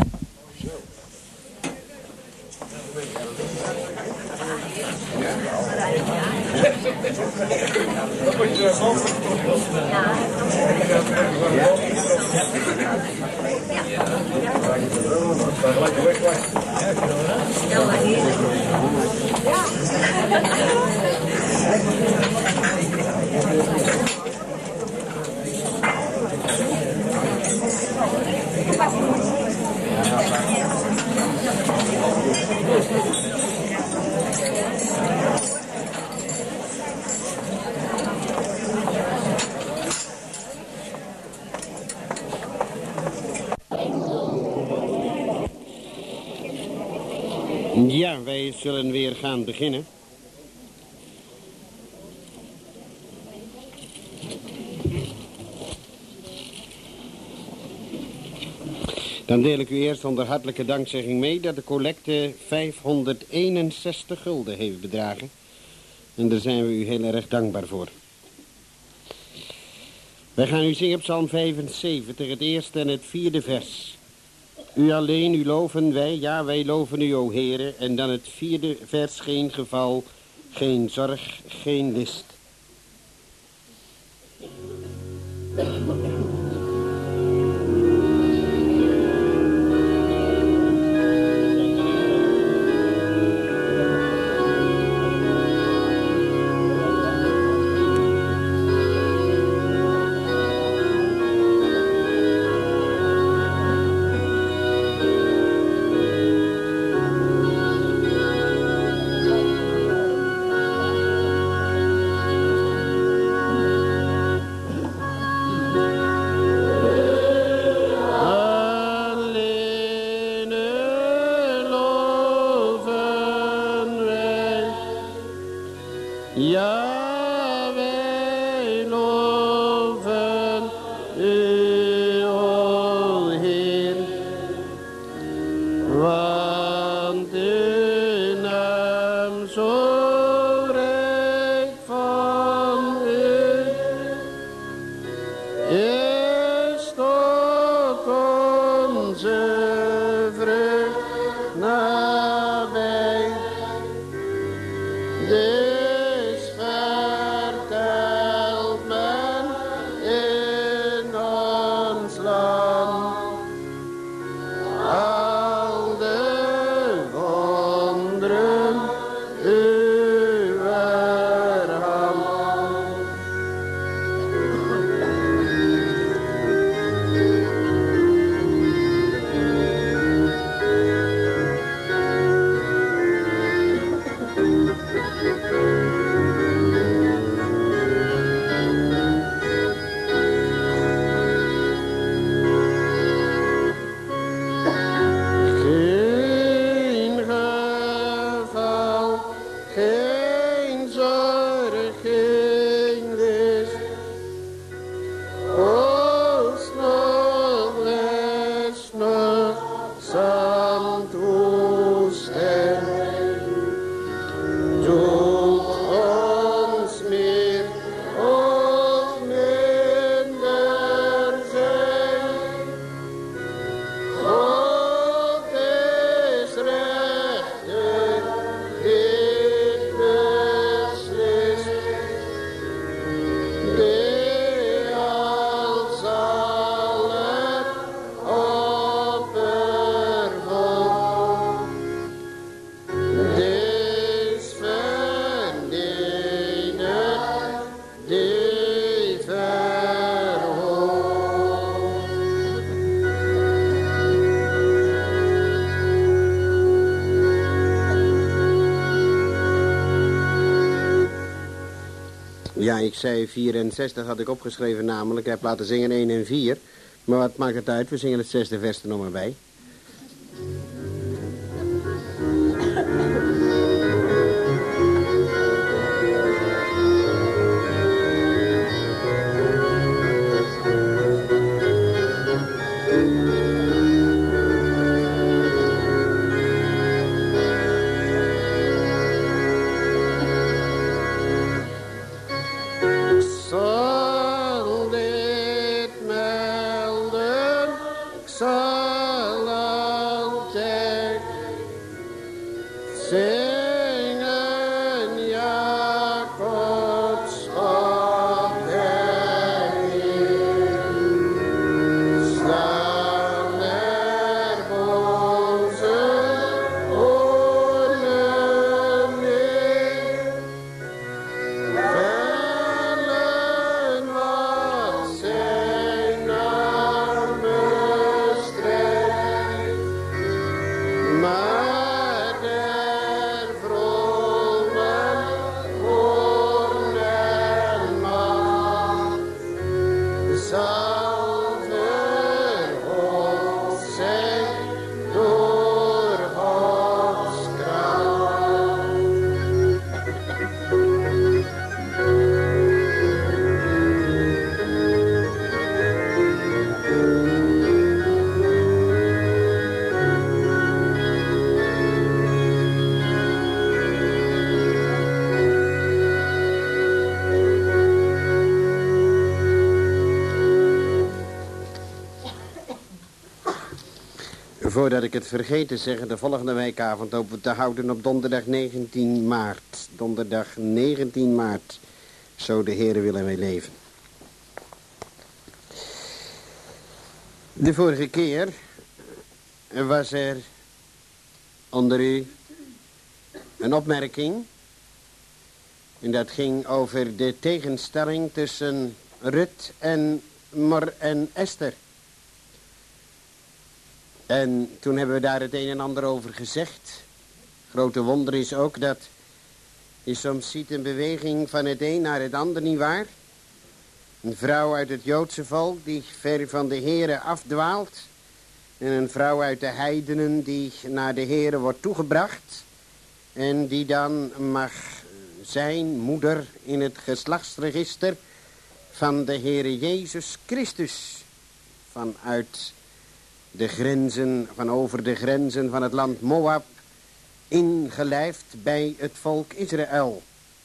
Dat moet je er zo ja. Gelijk weg, weg. Ja, maar hier. Ja, wij zullen weer gaan beginnen. Dan deel ik u eerst onder hartelijke dankzegging mee dat de collecte vijfhonderdeenenzestig gulden heeft bedragen. En daar zijn we u heel erg dankbaar voor. Wij gaan u zingen Psalm vijfenzeventig, het eerste en het vierde vers. U alleen, u loven wij, ja wij loven u, o Heere. En dan het vierde vers, geen geval, geen zorg, geen list. Ja, wij loven u, o Heer, want uw naam zo rijk van u is tot onze vrucht nabij. This Ja, ik zei vierenzestig had ik opgeschreven namelijk. Ik heb laten zingen één en vier. Maar wat maakt het uit? We zingen het zesde vers er nog maar bij. Voordat ik het vergeet te zeggen, de volgende weekavond hopen we te houden op donderdag negentien maart. Donderdag negentien maart, zo de Heere willen wij leven. De vorige keer was er onder u een opmerking. En dat ging over de tegenstelling tussen Rut en Mor en Esther. En toen hebben we daar het een en ander over gezegd. Grote wonder is ook dat je soms ziet een beweging van het een naar het ander, nietwaar? Een vrouw uit het Joodse volk die ver van de Heere afdwaalt. En een vrouw uit de heidenen die naar de Heere wordt toegebracht. En die dan mag zijn moeder in het geslachtsregister van de Heere Jezus Christus. Vanuit de grenzen, van over de grenzen van het land Moab, ingelijfd bij het volk Israël.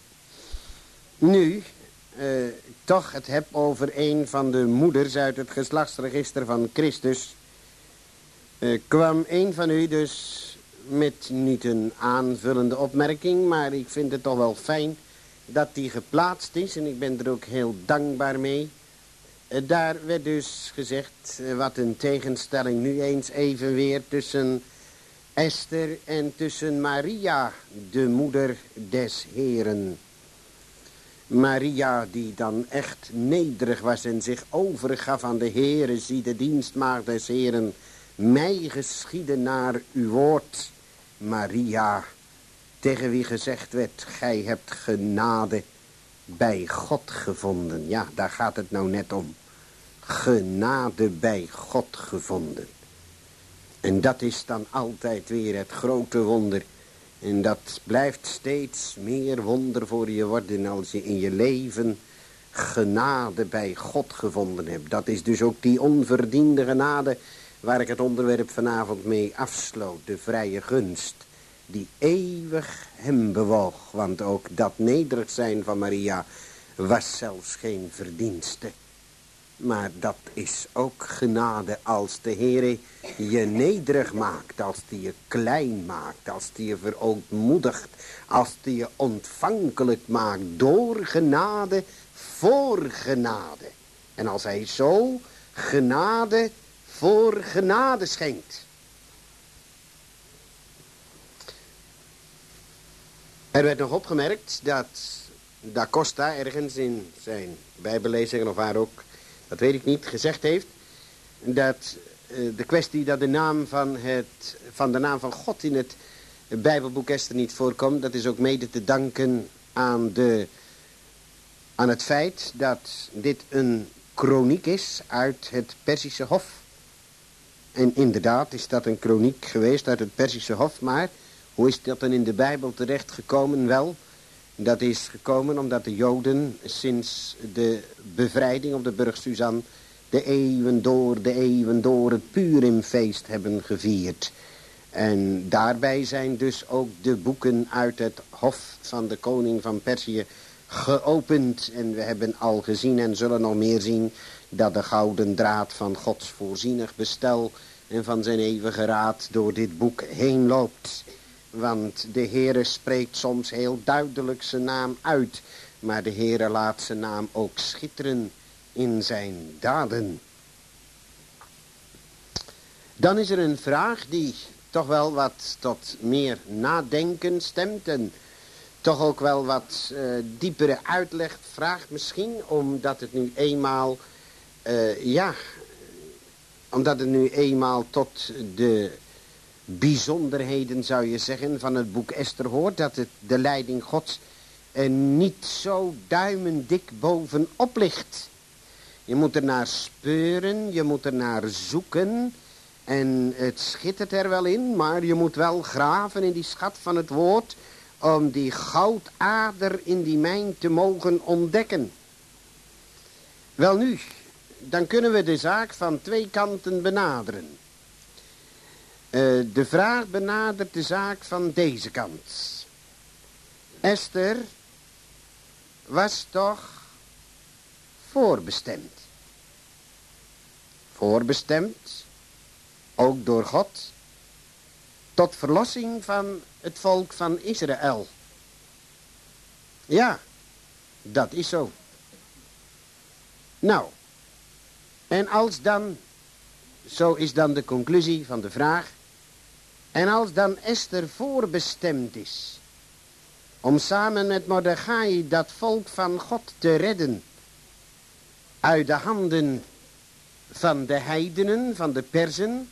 Nu, eh, toch het heb over een van de moeders uit het geslachtsregister van Christus, eh, kwam een van u dus met niet een aanvullende opmerking, maar ik vind het toch wel fijn dat die geplaatst is en ik ben er ook heel dankbaar mee. Daar werd dus gezegd, wat een tegenstelling nu eens even weer tussen Esther en tussen Maria, de moeder des Heeren. Maria die dan echt nederig was en zich overgaf aan de Heere, zie de dienstmaagd des Heeren, mij geschieden naar uw woord. Maria, tegen wie gezegd werd, gij hebt genade bij God gevonden. Ja, daar gaat het nou net om. Genade bij God gevonden. En dat is dan altijd weer het grote wonder. En dat blijft steeds meer wonder voor je worden als je in je leven genade bij God gevonden hebt. Dat is dus ook die onverdiende genade waar ik het onderwerp vanavond mee afsloot. De vrije gunst die eeuwig hem bewoog. Want ook dat nederig zijn van Maria was zelfs geen verdienste. Maar dat is ook genade als de Heere je nederig maakt, als die je klein maakt, als die je verootmoedigt, als die je ontvankelijk maakt door genade voor genade. En als hij zo genade voor genade schenkt. Er werd nog opgemerkt dat Da Costa ergens in zijn bijbellezingen of waar ook, dat weet ik niet, gezegd heeft dat uh, de kwestie dat de naam van, het, van de naam van God in het Bijbelboek Esther niet voorkomt, dat is ook mede te danken aan de aan het feit dat dit een kroniek is uit het Perzische Hof. En inderdaad is dat een kroniek geweest uit het Perzische Hof, maar hoe is dat dan in de Bijbel terecht gekomen? Wel, dat is gekomen omdat de Joden sinds de bevrijding op de Burg Suzan de eeuwen door, de eeuwen door het Purimfeest hebben gevierd. En daarbij zijn dus ook de boeken uit het hof van de koning van Perzië geopend. En we hebben al gezien en zullen nog meer zien dat de gouden draad van Gods voorzienig bestel en van zijn eeuwige raad door dit boek heen loopt. Want de Heere spreekt soms heel duidelijk zijn naam uit, maar de Heere laat zijn naam ook schitteren in zijn daden. Dan is er een vraag die toch wel wat tot meer nadenken stemt en toch ook wel wat uh, diepere uitleg vraagt misschien, omdat het nu eenmaal, uh, ja, omdat het nu eenmaal tot de bijzonderheden, zou je zeggen, van het boek Esther hoort, dat het de leiding Gods er niet zo duimendik bovenop ligt. Je moet er naar speuren, je moet er naar zoeken en het schittert er wel in, maar je moet wel graven in die schat van het woord om die goudader in die mijn te mogen ontdekken. Welnu, dan kunnen we de zaak van twee kanten benaderen. Uh, de vraag benadert de zaak van deze kant. Esther was toch voorbestemd. Voorbestemd, ook door God, tot verlossing van het volk van Israël. Ja, dat is zo. Nou, en als dan, zo is dan de conclusie van de vraag, en als dan Esther voorbestemd is om samen met Mordechai dat volk van God te redden uit de handen van de heidenen, van de Perzen,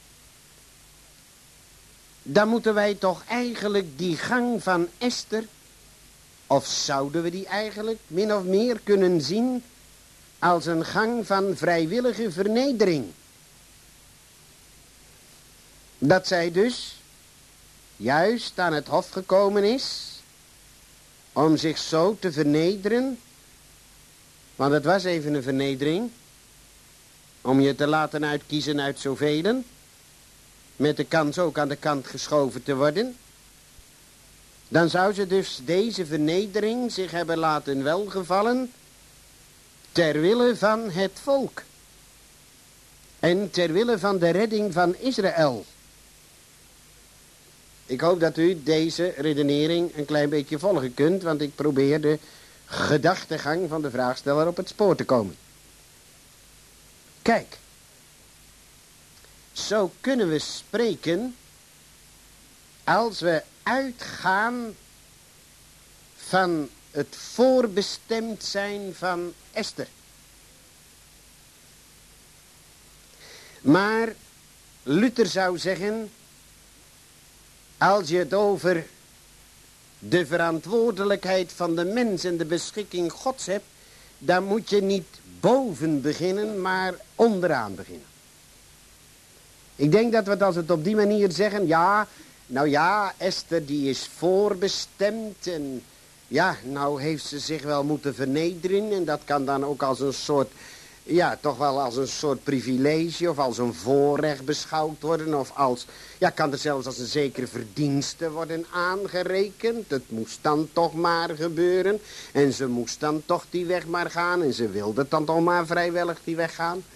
dan moeten wij toch eigenlijk die gang van Esther, of zouden we die eigenlijk min of meer kunnen zien als een gang van vrijwillige vernedering. Dat zij dus juist aan het hof gekomen is om zich zo te vernederen, want het was even een vernedering, om je te laten uitkiezen uit zoveel, met de kans ook aan de kant geschoven te worden. Dan zou ze dus deze vernedering zich hebben laten welgevallen ter wille van het volk en ter wille van de redding van Israël. Ik hoop dat u deze redenering een klein beetje volgen kunt, want ik probeer de gedachtegang van de vraagsteller op het spoor te komen. Kijk, zo kunnen we spreken als we uitgaan van het voorbestemd zijn van Esther. Maar Luther zou zeggen, als je het over de verantwoordelijkheid van de mens en de beschikking Gods hebt, dan moet je niet boven beginnen, maar onderaan beginnen. Ik denk dat we het als we het op die manier zeggen, ja, nou ja, Esther die is voorbestemd en ja, nou heeft ze zich wel moeten vernederen en dat kan dan ook als een soort, ja, toch wel als een soort privilege of als een voorrecht beschouwd worden of als, ja, kan er zelfs als een zekere verdienste worden aangerekend. Het moest dan toch maar gebeuren en ze moest dan toch die weg maar gaan en ze wilde dan toch maar vrijwillig die weg gaan.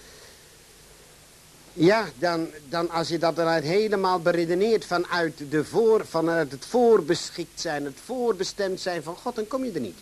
Ja, dan, dan als je dat eruit helemaal beredeneert vanuit, de voor, vanuit het voorbeschikt zijn, het voorbestemd zijn van God, dan kom je er niet.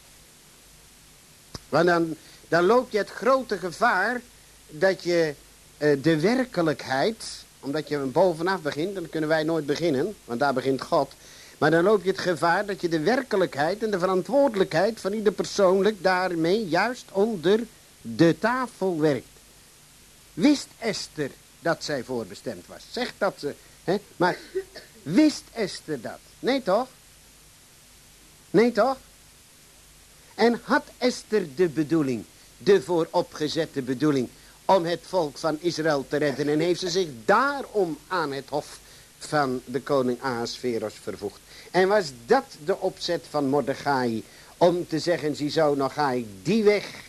Want dan, dan loop je het grote gevaar dat je uh, de werkelijkheid, omdat je bovenaf begint, dan kunnen wij nooit beginnen, want daar begint God. Maar dan loop je het gevaar dat je de werkelijkheid en de verantwoordelijkheid van ieder persoonlijk daarmee juist onder de tafel werkt. Wist Esther dat zij voorbestemd was? Zegt dat ze, hè? Maar wist Esther dat? Nee toch? Nee toch? En had Esther de bedoeling, de vooropgezette bedoeling, om het volk van Israël te redden. En heeft ze zich daarom aan het hof van de koning Ahasveros vervoegd. En was dat de opzet van Mordechai, om te zeggen, ziezo, nou ga ik die weg.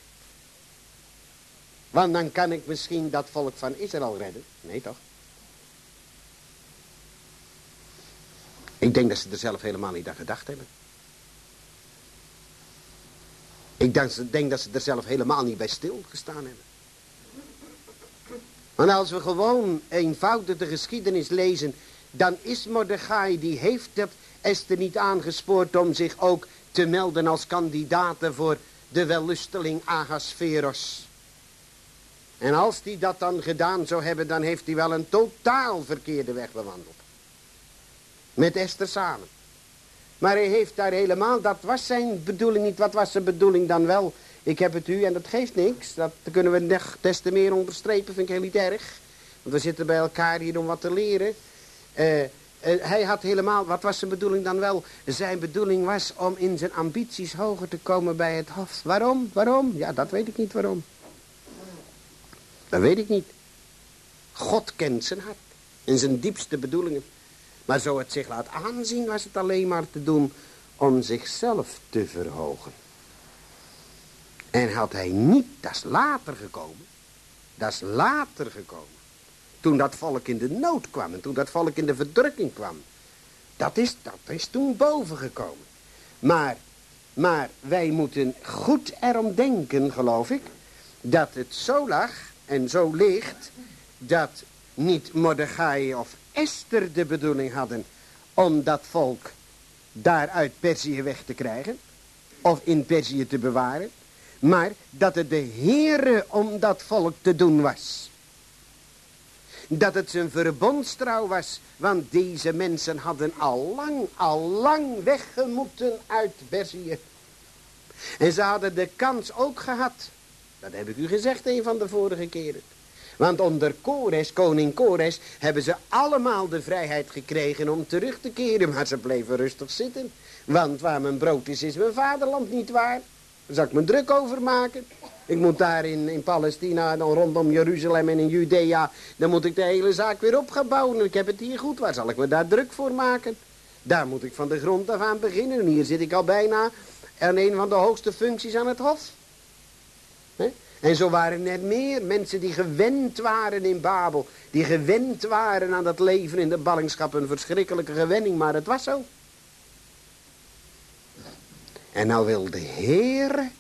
Want dan kan ik misschien dat volk van Israël redden. Nee toch? Ik denk dat ze er zelf helemaal niet aan gedacht hebben. Ik denk dat ze er zelf helemaal niet bij stilgestaan hebben. Want als we gewoon eenvoudig de geschiedenis lezen, dan is Mordechai, die heeft het Esther niet aangespoord om zich ook te melden als kandidaat voor de wellusteling Ahasveros. En als hij dat dan gedaan zou hebben, dan heeft hij wel een totaal verkeerde weg bewandeld. Met Esther samen. Maar hij heeft daar helemaal, dat was zijn bedoeling niet. Wat was zijn bedoeling dan wel? Ik heb het u en dat geeft niks. Dat kunnen we nog des te meer onderstrepen, vind ik heel niet erg. Want we zitten bij elkaar hier om wat te leren. Uh, uh, hij had helemaal, wat was zijn bedoeling dan wel? Zijn bedoeling was om in zijn ambities hoger te komen bij het hof. Waarom? Waarom? Ja, dat weet ik niet waarom. Dat weet ik niet. God kent zijn hart en zijn diepste bedoelingen. Maar zo het zich laat aanzien, was het alleen maar te doen om zichzelf te verhogen. En had hij niet, dat is later gekomen, dat is later gekomen. Toen dat volk in de nood kwam en toen dat volk in de verdrukking kwam. Dat is, dat is toen boven gekomen. Maar, maar wij moeten goed erom denken, geloof ik, dat het zo lag en zo ligt, dat niet Mordechai of Esther de bedoeling hadden om dat volk daar uit Perzië weg te krijgen, of in Perzië te bewaren, maar dat het de Heere om dat volk te doen was. Dat het zijn verbondstrouw was, want deze mensen hadden al lang, al lang weggemoeten uit Perzië. En ze hadden de kans ook gehad, dat heb ik u gezegd een van de vorige keren. Want onder Kores, koning Kores, hebben ze allemaal de vrijheid gekregen om terug te keren. Maar ze bleven rustig zitten. Want waar mijn brood is, is mijn vaderland niet waar. Daar zal ik me druk over maken. Ik moet daar in, in Palestina, dan rondom Jeruzalem en in Judea, dan moet ik de hele zaak weer op gaan bouwen. Ik heb het hier goed, waar zal ik me daar druk voor maken? Daar moet ik van de grond af aan beginnen. En hier zit ik al bijna aan een van de hoogste functies aan het hof. He? En zo waren er meer mensen die gewend waren in Babel. Die gewend waren aan dat leven in de ballingschap. Een verschrikkelijke gewenning, maar het was zo. En nou wil de Heer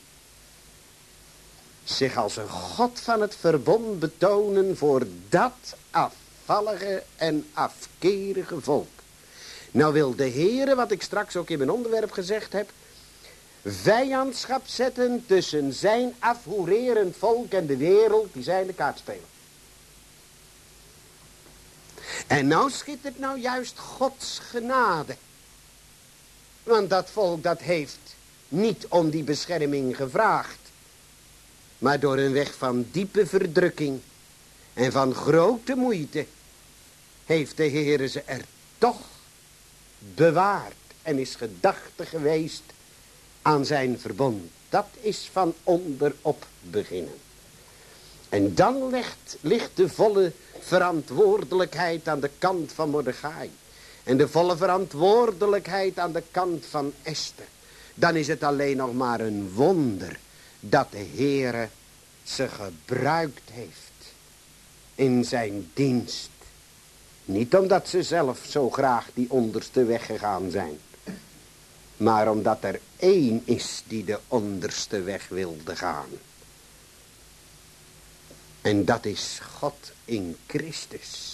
zich als een God van het verbond betonen voor dat afvallige en afkerige volk. Nou wil de Heer, wat ik straks ook in mijn onderwerp gezegd heb, vijandschap zetten tussen zijn afhoererend volk en de wereld, die zijn de kaartspelen. En nou schittert nou juist Gods genade. Want dat volk dat heeft niet om die bescherming gevraagd, maar door een weg van diepe verdrukking en van grote moeite heeft de Heere ze er toch bewaard en is gedachte geweest aan zijn verbond. Dat is van onderop beginnen. En dan ligt, ligt de volle verantwoordelijkheid aan de kant van Mordechai. En de volle verantwoordelijkheid aan de kant van Esther. Dan is het alleen nog maar een wonder dat de Heere ze gebruikt heeft in zijn dienst. Niet omdat ze zelf zo graag die onderste weg gegaan zijn, maar omdat er één is die de onderste weg wilde gaan. En dat is God in Christus.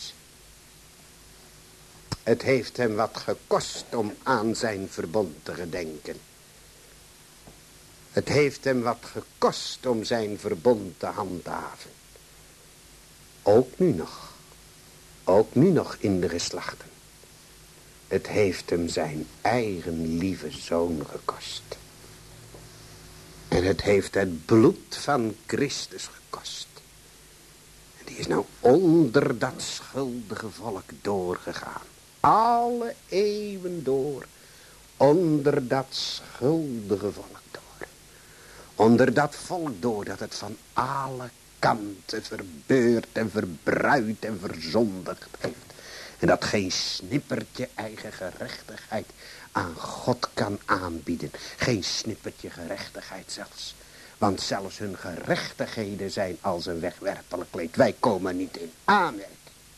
Het heeft hem wat gekost om aan zijn verbond te gedenken. Het heeft hem wat gekost om zijn verbond te handhaven. Ook nu nog. Ook nu nog in de geslachten. Het heeft hem zijn eigen lieve zoon gekost. En het heeft het bloed van Christus gekost. En die is nou onder dat schuldige volk doorgegaan. Alle eeuwen door. Onder dat schuldige volk door. Onder dat volk door dat het van alle kanten verbeurd en verbruid en verzondigd heeft. En dat geen snippertje eigen gerechtigheid aan God kan aanbieden. Geen snippertje gerechtigheid zelfs. Want zelfs hun gerechtigheden zijn als een wegwerpelijk kleed. Wij komen niet in aanmerking.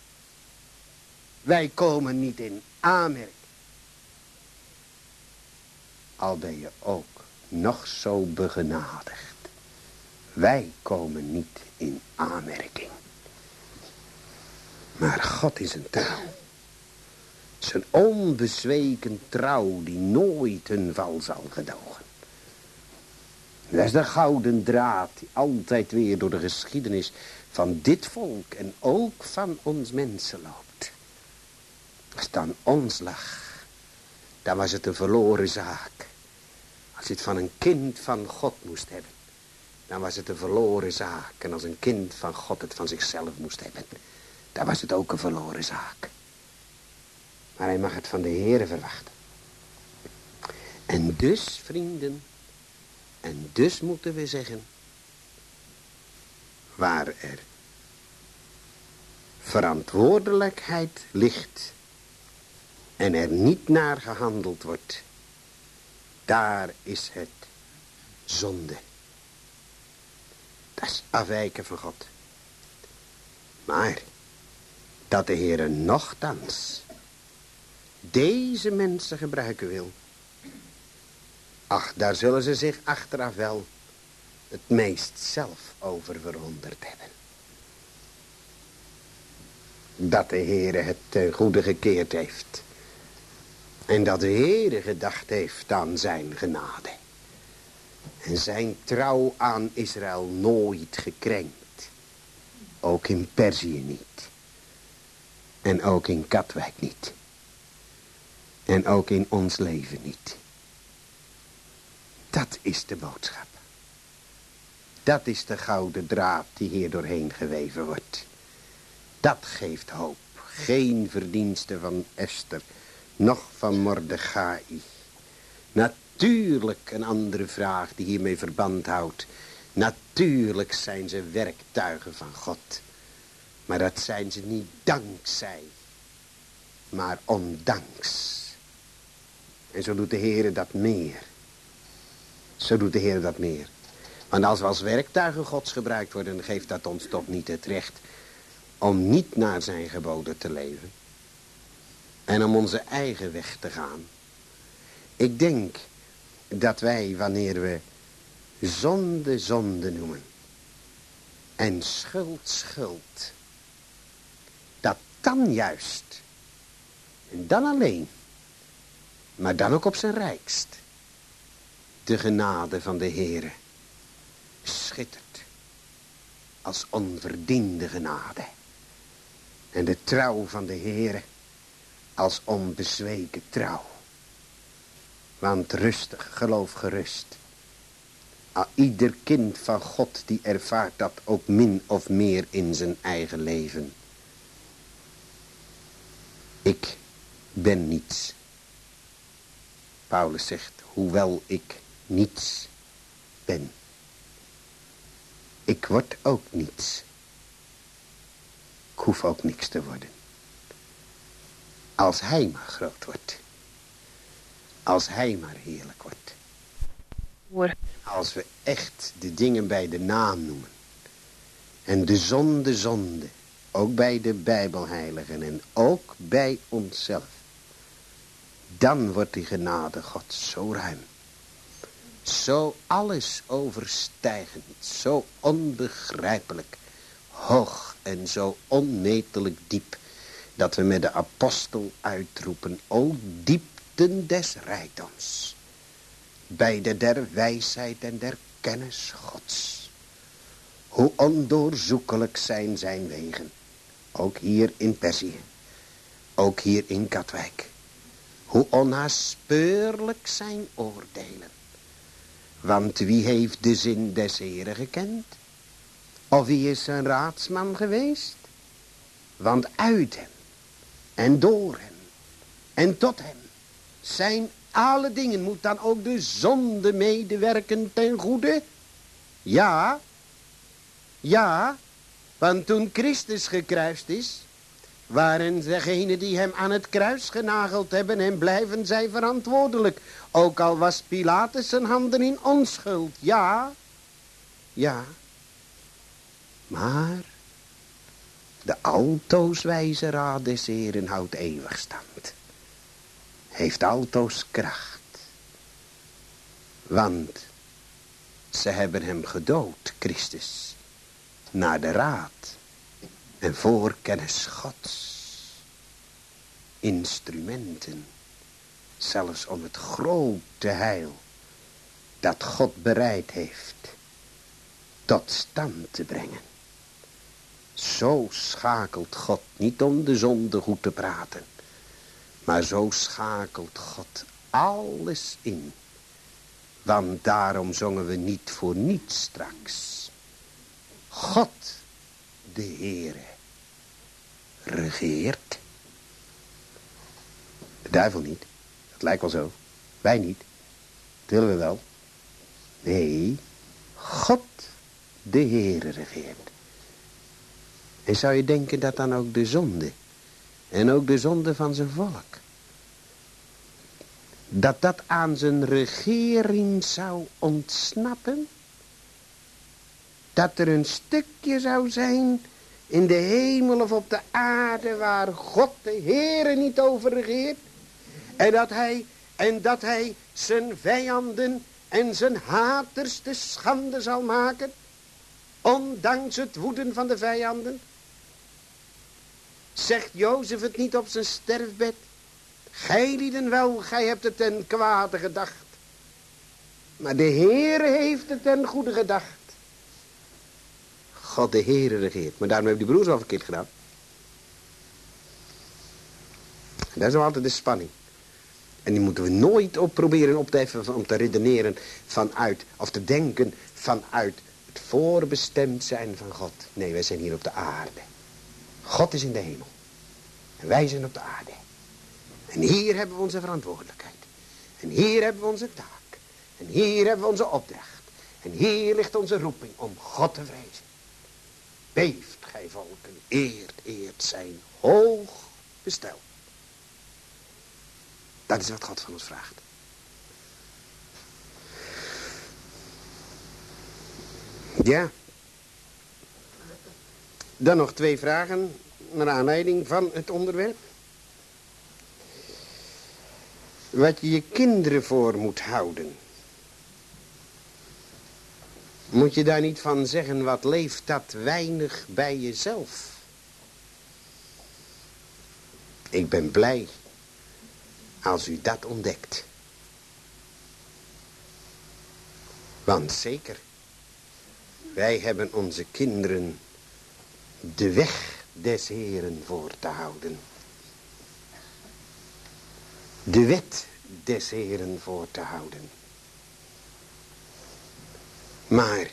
Wij komen niet in aanmerking. Al ben je ook nog zo begenadigd. Wij komen niet in aanmerking. Maar God is een trouw. Zijn onbezweken trouw die nooit een val zal gedogen. Dat is de gouden draad die altijd weer door de geschiedenis van dit volk en ook van ons mensen loopt. Als het aan ons lag, dan was het een verloren zaak. Als je het van een kind van God moest hebben, dan was het een verloren zaak. En als een kind van God het van zichzelf moest hebben, dan was het ook een verloren zaak. Maar hij mag het van de Heere verwachten. En dus, vrienden, en dus moeten we zeggen, waar er verantwoordelijkheid ligt en er niet naar gehandeld wordt, daar is het zonde. Dat is afwijken van God. Maar dat de Heere nochtans deze mensen gebruiken wil, ach, daar zullen ze zich achteraf wel het meest zelf over verwonderd hebben. Dat de Heere het ten goede gekeerd heeft. En dat de Heere gedacht heeft aan zijn genade. En zijn trouw aan Israël nooit gekrenkt. Ook in Perzië niet. En ook in Katwijk niet. En ook in ons leven niet. Dat is de boodschap. Dat is de gouden draad die hier doorheen geweven wordt. Dat geeft hoop. Geen verdienste van Esther, noch van Mordechai. Natuurlijk een andere vraag die hiermee verband houdt. Natuurlijk zijn ze werktuigen van God. Maar dat zijn ze niet dankzij, maar ondanks. En zo doet de Heere dat meer. Zo doet de Heer dat meer. Want als we als werktuigen Gods gebruikt worden, geeft dat ons toch niet het recht om niet naar zijn geboden te leven. En om onze eigen weg te gaan. Ik denk dat wij, wanneer we zonde zonde noemen en schuld schuld, dat dan juist, en dan alleen, maar dan ook op zijn rijkst, de genade van de Heere schittert als onverdiende genade. En de trouw van de Heere als onbezweken trouw. Want rustig, geloof gerust. Al ieder kind van God die ervaart dat ook min of meer in zijn eigen leven. Ik ben niets. Paulus zegt, hoewel ik niets ben. Ik word ook niets. Ik hoef ook niks te worden. Als hij maar groot wordt. Als hij maar heerlijk wordt. Hoor. Als we echt de dingen bij de naam noemen. En de zonde zonde. Ook bij de Bijbelheiligen en ook bij onszelf. Dan wordt die genade God zo ruim. Zo alles overstijgend. Zo onbegrijpelijk hoog en zo onmetelijk diep. Dat we met de apostel uitroepen. O diepten des rijkdoms. Bij de der wijsheid en der kennis Gods. Hoe ondoorzoekelijk zijn zijn wegen. Ook hier in Perzië. Ook hier in Katwijk. Hoe onnaspeurlijk zijn oordelen. Want wie heeft de zin des Heren gekend? Of wie is zijn raadsman geweest? Want uit hem en door hem en tot hem zijn alle dingen, moet dan ook de zonde medewerken ten goede Ja, ja, want toen Christus gekruist is, waren degenen die hem aan het kruis genageld hebben en blijven zij verantwoordelijk. Ook al was Pilatus zijn handen in onschuld. Ja, ja. Maar de altoos wijze raad des Heeren houdt eeuwig stand. Heeft altoos kracht. Want ze hebben hem gedood, Christus, naar de raad en voorkennis Gods. Instrumenten, zelfs om het grote heil dat God bereid heeft tot stand te brengen. Zo schakelt God, niet om de zonde goed te praten, maar zo schakelt God alles in. Want daarom zongen we niet voor niets straks. God, de Heere, regeert. De duivel niet. Dat lijkt wel zo. Wij niet. Dat willen we wel. Nee, God, de Heere, regeert. En zou je denken dat dan ook de zonde, en ook de zonde van zijn volk, dat dat aan zijn regering zou ontsnappen? Dat er een stukje zou zijn in de hemel of op de aarde waar God de Heere niet over regeert? En dat hij, en dat hij zijn vijanden en zijn haters te schande zal maken, ondanks het woeden van de vijanden? Zegt Jozef het niet op zijn sterfbed? Gij lieden wel, gij hebt het ten kwade gedacht. Maar de Heere heeft het ten goede gedacht. God de Heere regeert. Maar daarom hebben die broers al verkeerd gedaan. En dat is nog altijd de spanning. En die moeten we nooit op proberen op te heffen om te redeneren vanuit, of te denken vanuit het voorbestemd zijn van God. Nee, wij zijn hier op de aarde. God is in de hemel. En wij zijn op de aarde. En hier hebben we onze verantwoordelijkheid. En hier hebben we onze taak. En hier hebben we onze opdracht. En hier ligt onze roeping om God te vrezen. Beeft gij volken, eert, eert zijn hoog bestel. Dat is wat God van ons vraagt. Ja. Dan nog twee vragen naar aanleiding van het onderwerp. Wat je je kinderen voor moet houden. Moet je daar niet van zeggen, wat leeft dat weinig bij jezelf? Ik ben blij als u dat ontdekt. Want zeker, wij hebben onze kinderen de weg des Heeren voor te houden. De wet des Heeren voor te houden. Maar,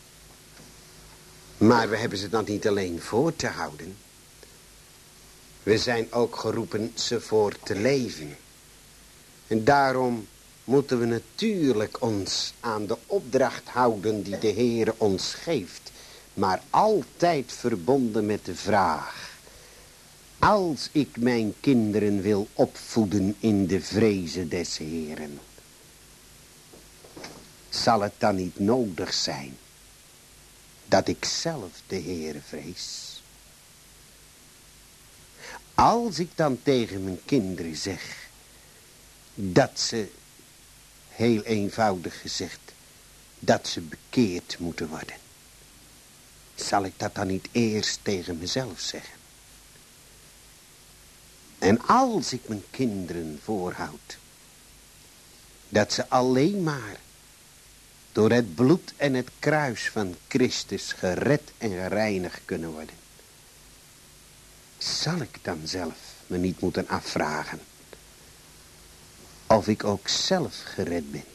maar we hebben ze dan niet alleen voor te houden. We zijn ook geroepen ze voor te leven. En daarom moeten we natuurlijk ons aan de opdracht houden die de Heere ons geeft. Maar altijd verbonden met de vraag. Als ik mijn kinderen wil opvoeden in de vreze des Heeren, zal het dan niet nodig zijn dat ik zelf de Heere vrees? Als ik dan tegen mijn kinderen zeg dat ze, heel eenvoudig gezegd, dat ze bekeerd moeten worden, zal ik dat dan niet eerst tegen mezelf zeggen? En als ik mijn kinderen voorhoud dat ze alleen maar door het bloed en het kruis van Christus gered en gereinigd kunnen worden, zal ik dan zelf me niet moeten afvragen of ik ook zelf gered ben?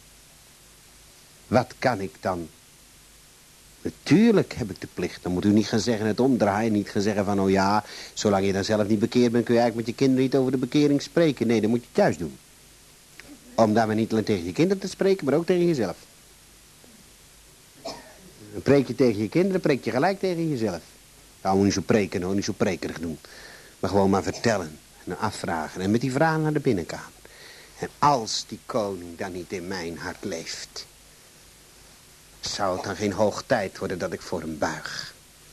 Wat kan ik dan? Natuurlijk heb ik de plicht. Dan moet u niet gaan zeggen het omdraaien. Niet gaan zeggen van, oh ja, zolang je dan zelf niet bekeerd bent, kun je eigenlijk met je kinderen niet over de bekering spreken. Nee, dat moet je thuis doen. Om daarmee niet alleen tegen je kinderen te spreken, maar ook tegen jezelf. Dan preek je tegen je kinderen, preek je gelijk tegen jezelf. Nou, moet niet zo preken, hoor, niet zo prekerig doen. Maar gewoon maar vertellen en afvragen. En met die vragen naar de binnenkamer. En als die koning dan niet in mijn hart leeft, zou het dan geen hoog tijd worden dat ik voor hem buig.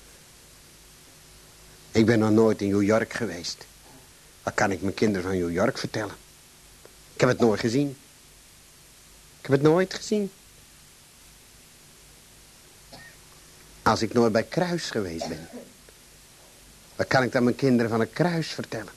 Ik ben nog nooit in New York geweest. Wat kan ik mijn kinderen van New York vertellen? Ik heb het nooit gezien. Ik heb het nooit gezien. Als ik nooit bij Kruis geweest ben, wat kan ik dan mijn kinderen van het Kruis vertellen?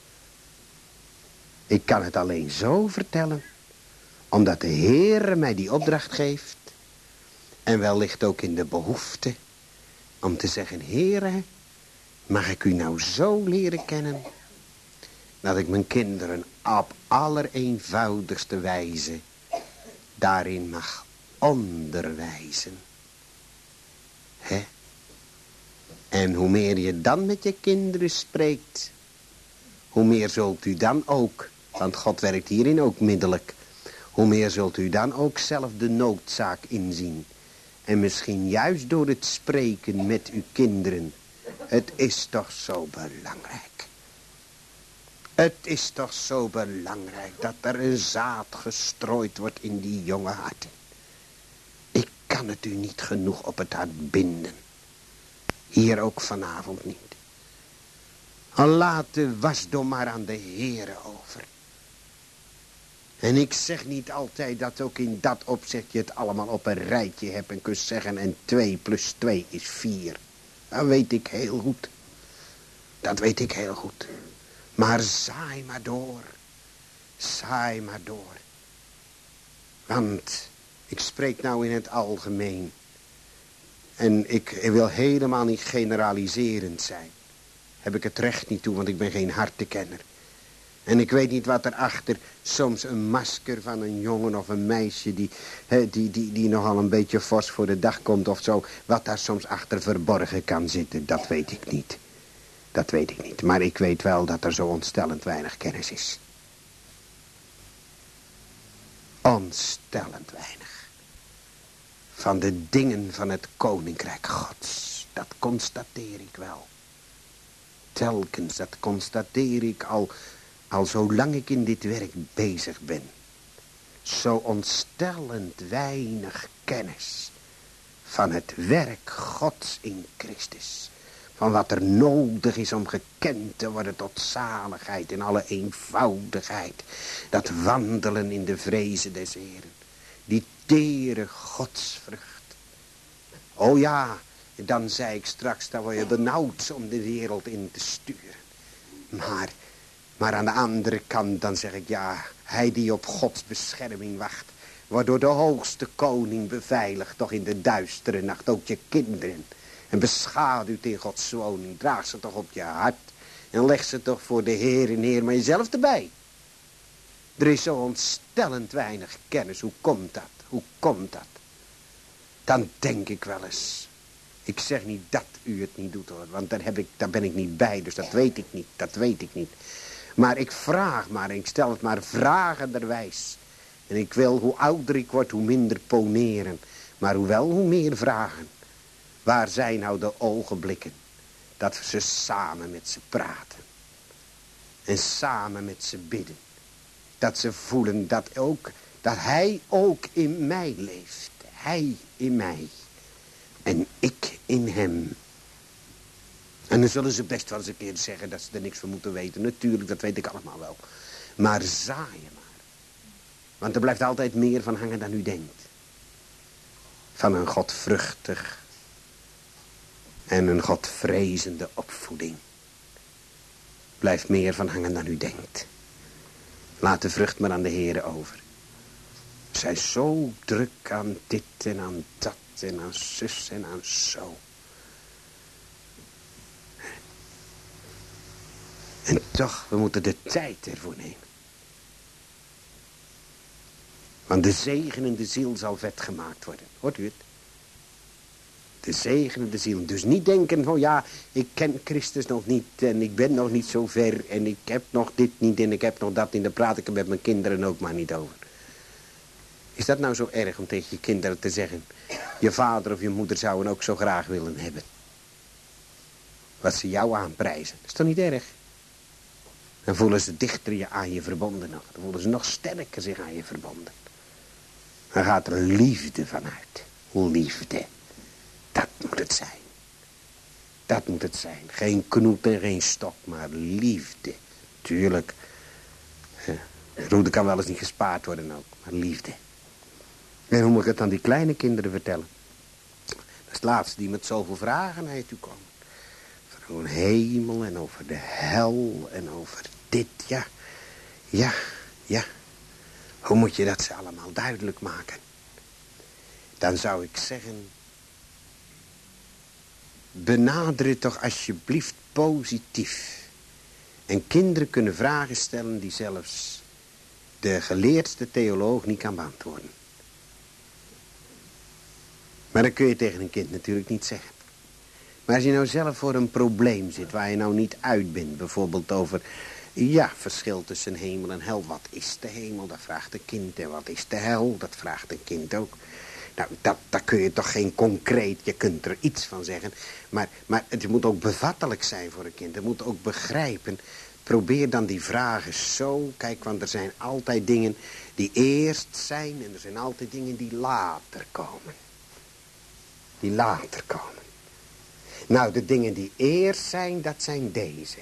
Ik kan het alleen zo vertellen, omdat de Heer mij die opdracht geeft. En wellicht ook in de behoefte om te zeggen, Heere, mag ik u nou zo leren kennen, dat ik mijn kinderen op allereenvoudigste wijze daarin mag onderwijzen. Hè? En hoe meer je dan met je kinderen spreekt, hoe meer zult u dan ook, want God werkt hierin ook middelijk, hoe meer zult u dan ook zelf de noodzaak inzien. En misschien juist door het spreken met uw kinderen. Het is toch zo belangrijk. Het is toch zo belangrijk dat er een zaad gestrooid wordt in die jonge harten. Ik kan het u niet genoeg op het hart binden. Hier ook vanavond niet. Al laat de wasdom maar aan de Heere over. En ik zeg niet altijd dat ook in dat opzicht je het allemaal op een rijtje hebt en kunt zeggen en twee plus twee is vier. Dat weet ik heel goed. Dat weet ik heel goed. Maar zaai maar door. Zaai maar door. Want ik spreek nou in het algemeen. En ik wil helemaal niet generaliserend zijn. Heb ik het recht niet toe, want ik ben geen hartekenner. En ik weet niet wat erachter, soms een masker van een jongen of een meisje die, he, die, die, die nogal een beetje fors voor de dag komt of zo. Wat daar soms achter verborgen kan zitten, dat weet ik niet. Dat weet ik niet, maar ik weet wel dat er zo ontstellend weinig kennis is. Ontstellend weinig. Van de dingen van het koninkrijk Gods, dat constateer ik wel. Telkens, dat constateer ik al... Al zolang ik in dit werk bezig ben. Zo ontstellend weinig kennis. Van het werk Gods in Christus. Van wat er nodig is om gekend te worden tot zaligheid. In alle eenvoudigheid. Dat wandelen in de vrezen des Heeren. Die tere godsvrucht. O ja, dan zei ik straks, dan word je benauwd om de wereld in te sturen. Maar... Maar aan de andere kant dan zeg ik, ja, hij die op Gods bescherming wacht, wordt door de hoogste koning beveiligd, toch in de duistere nacht, ook je kinderen. En beschaduwd in Gods woning, draag ze toch op je hart en leg ze toch voor de Heer en Heer, maar jezelf erbij. Er is zo ontstellend weinig kennis, hoe komt dat, hoe komt dat? Dan denk ik wel eens, ik zeg niet dat u het niet doet hoor, want daar, heb ik, daar ben ik niet bij, dus dat weet ik niet, dat weet ik niet. Maar ik vraag maar, en ik stel het maar vragenderwijs. En ik wil, hoe ouder ik word, hoe minder poneren. Maar hoewel, hoe meer vragen. Waar zijn nou de ogenblikken dat we ze samen met ze praten. En samen met ze bidden. Dat ze voelen dat, ook, dat hij ook in mij leeft. Hij in mij. En ik in hem. En dan zullen ze best wel eens een keer zeggen dat ze er niks van moeten weten. Natuurlijk, dat weet ik allemaal wel. Maar zaaien maar. Want er blijft altijd meer van hangen dan u denkt. Van een godvruchtig en een godvrezende opvoeding. Blijft meer van hangen dan u denkt. Laat de vrucht maar aan de Heere over. We zijn zo druk aan dit en aan dat en aan zus en aan zo. En toch, we moeten de tijd ervoor nemen. Want de zegenende ziel zal vet gemaakt worden. Hoort u het? De zegenende ziel. Dus niet denken van ja, ik ken Christus nog niet en ik ben nog niet zo ver en ik heb nog dit niet en ik heb nog dat niet. Daar praat ik er met mijn kinderen ook maar niet over. Is dat nou zo erg om tegen je kinderen te zeggen? Je vader of je moeder zouden ook zo graag willen hebben. Wat ze jou aanprijzen. Dat is toch niet erg? Dan voelen ze dichter je aan je verbonden nog. Dan voelen ze nog sterker zich aan je verbonden. Dan gaat er liefde vanuit. Liefde. Dat moet het zijn. Dat moet het zijn. Geen knoet en geen stok, maar liefde. Tuurlijk. Roede kan wel eens niet gespaard worden ook. Maar liefde. En hoe moet ik het aan die kleine kinderen vertellen? Dat is het laatste die met zoveel vragen naar je toe komen. Over een hemel en over de hel en over dit. Ja, ja, ja. Hoe moet je dat ze allemaal duidelijk maken? Dan zou ik zeggen... benader het toch alsjeblieft positief. En kinderen kunnen vragen stellen die zelfs de geleerdste theoloog niet kan beantwoorden. Maar dat kun je tegen een kind natuurlijk niet zeggen. Maar als je nou zelf voor een probleem zit waar je nou niet uit bent. Bijvoorbeeld over, ja, verschil tussen hemel en hel. Wat is de hemel? Dat vraagt een kind. En wat is de hel? Dat vraagt een kind ook. Nou, dat, daar kun je toch geen concreet, je kunt er iets van zeggen. Maar, maar het moet ook bevattelijk zijn voor een kind. Het moet ook begrijpen. Probeer dan die vragen zo. Kijk, want er zijn altijd dingen die eerst zijn. En er zijn altijd dingen die later komen. Die later komen. Nou, de dingen die eerst zijn, dat zijn deze.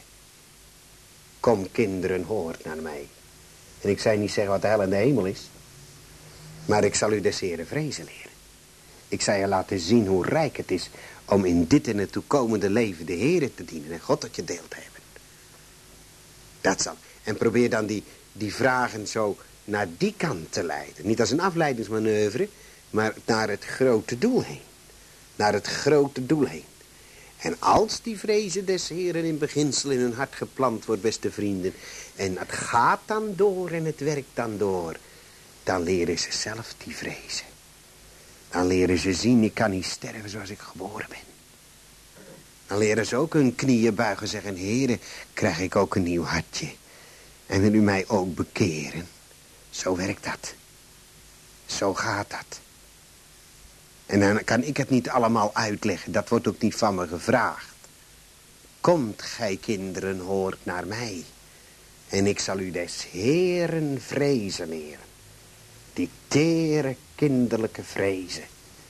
Kom kinderen, hoort naar mij. En ik zei niet zeggen wat de hel en de hemel is. Maar ik zal u des Heren vrezen leren. Ik zal je laten zien hoe rijk het is om in dit en het toekomende leven de Heere te dienen en God tot je deel te hebben. Dat zal. En probeer dan die, die vragen zo naar die kant te leiden. Niet als een afleidingsmanoeuvre, maar naar het grote doel heen. Naar het grote doel heen. En als die vrezen des Heren in beginsel in hun hart geplant wordt, beste vrienden, en het gaat dan door en het werkt dan door, dan leren ze zelf die vrezen. Dan leren ze zien, ik kan niet sterven zoals ik geboren ben. Dan leren ze ook hun knieën buigen en zeggen, Heere, krijg ik ook een nieuw hartje. En wil u mij ook bekeren. Zo werkt dat. Zo gaat dat. En dan kan ik het niet allemaal uitleggen. Dat wordt ook niet van me gevraagd. Komt gij kinderen, hoort naar mij. En ik zal u des Heeren vrezen leren. Die tere kinderlijke vrezen.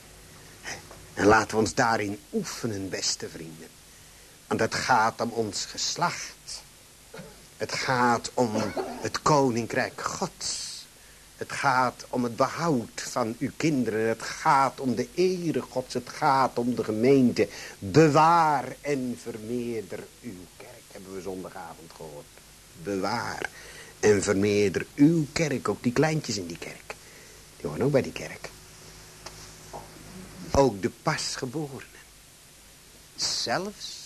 En laten we ons daarin oefenen, beste vrienden. Want het gaat om ons geslacht. Het gaat om het koninkrijk Gods. Het gaat om het behoud van uw kinderen. Het gaat om de ere Gods. Het gaat om de gemeente. Bewaar en vermeerder uw kerk. Hebben we zondagavond gehoord. Bewaar en vermeerder uw kerk. Ook die kleintjes in die kerk. Die horen ook bij die kerk. Ook de pasgeborenen. Zelfs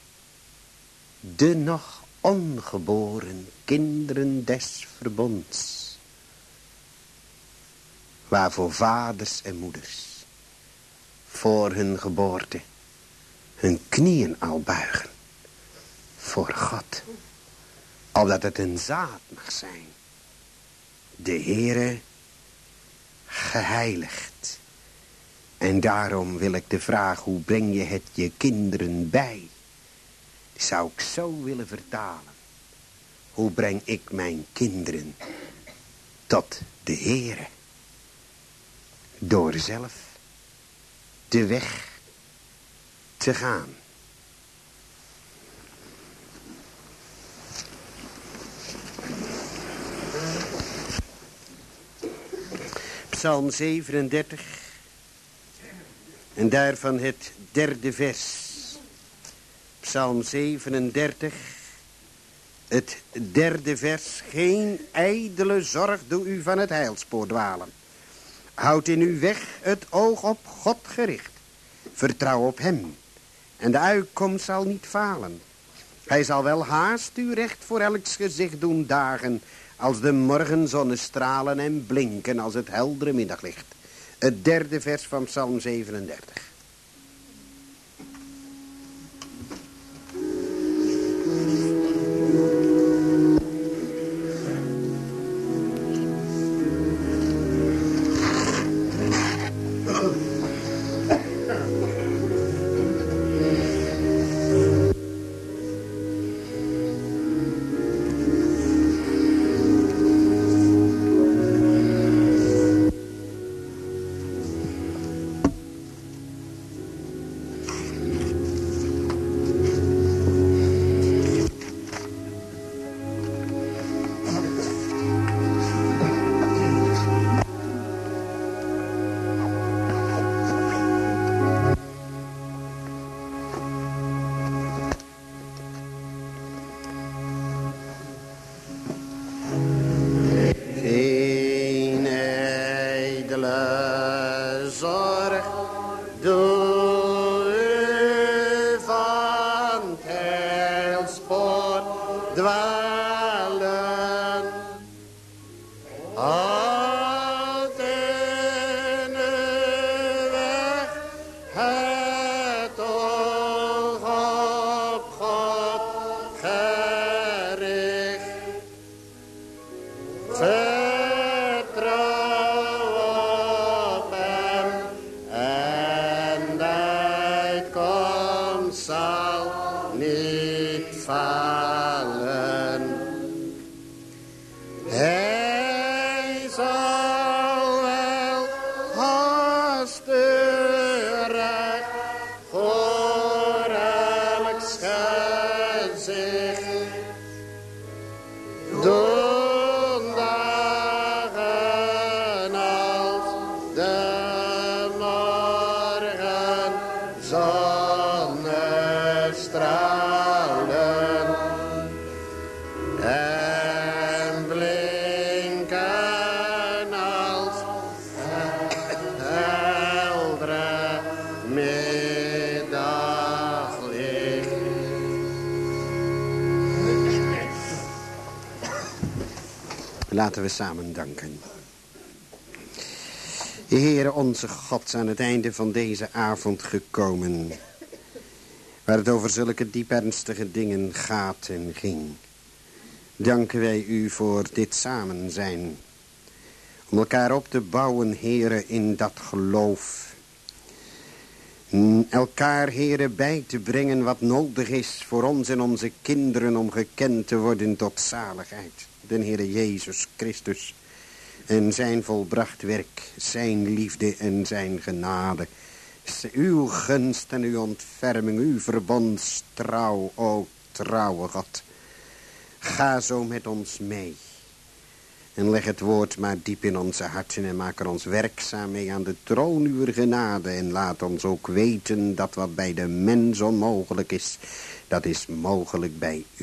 de nog ongeboren kinderen des verbonds. Waarvoor vaders en moeders voor hun geboorte hun knieën al buigen. Voor God. Opdat het een zaad mag zijn. De Heere geheiligd. En daarom wil ik de vraag, hoe breng je het je kinderen bij? Die zou ik zo willen vertalen. Hoe breng ik mijn kinderen tot de Heere? Door zelf de weg te gaan. Psalm zevenendertig. En daarvan het derde vers. Psalm zevenendertig. Het derde vers. Geen ijdele zorg doe u van het heilspoor dwalen. Houd in uw weg het oog op God gericht. Vertrouw op hem. En de uitkomst zal niet falen. Hij zal wel haast u recht voor elks gezicht doen dagen. Als de morgenzonne stralen en blinken als het heldere middaglicht. Het derde vers van Psalm zevenendertig. borg, doe u van het heilspoor dwalen. Houd in uw weg het oog op God gericht. Vertrouw op hem en de uitkomst zal niet falen. Hij zal wel haast uw recht voor elk gezicht doen dagen als de morgen zonnestralen en blinken als heldere middaglicht. Laten we samen danken. Heere onze God, aan het einde van deze avond gekomen, waar het over zulke diep ernstige dingen gaat en ging, danken wij u voor dit samen zijn. Om elkaar op te bouwen, Heere, in dat geloof. Elkaar, Heere, bij te brengen wat nodig is voor ons en onze kinderen om gekend te worden tot zaligheid. De Heere Jezus Christus en zijn volbracht werk, zijn liefde en zijn genade. Uw gunst en uw ontferming, uw verbondstrouw, o trouwe God. Ga zo met ons mee. En leg het woord maar diep in onze harten en maak er ons werkzaam mee aan de troon uw genade. En laat ons ook weten dat wat bij de mens onmogelijk is, dat is mogelijk bij u.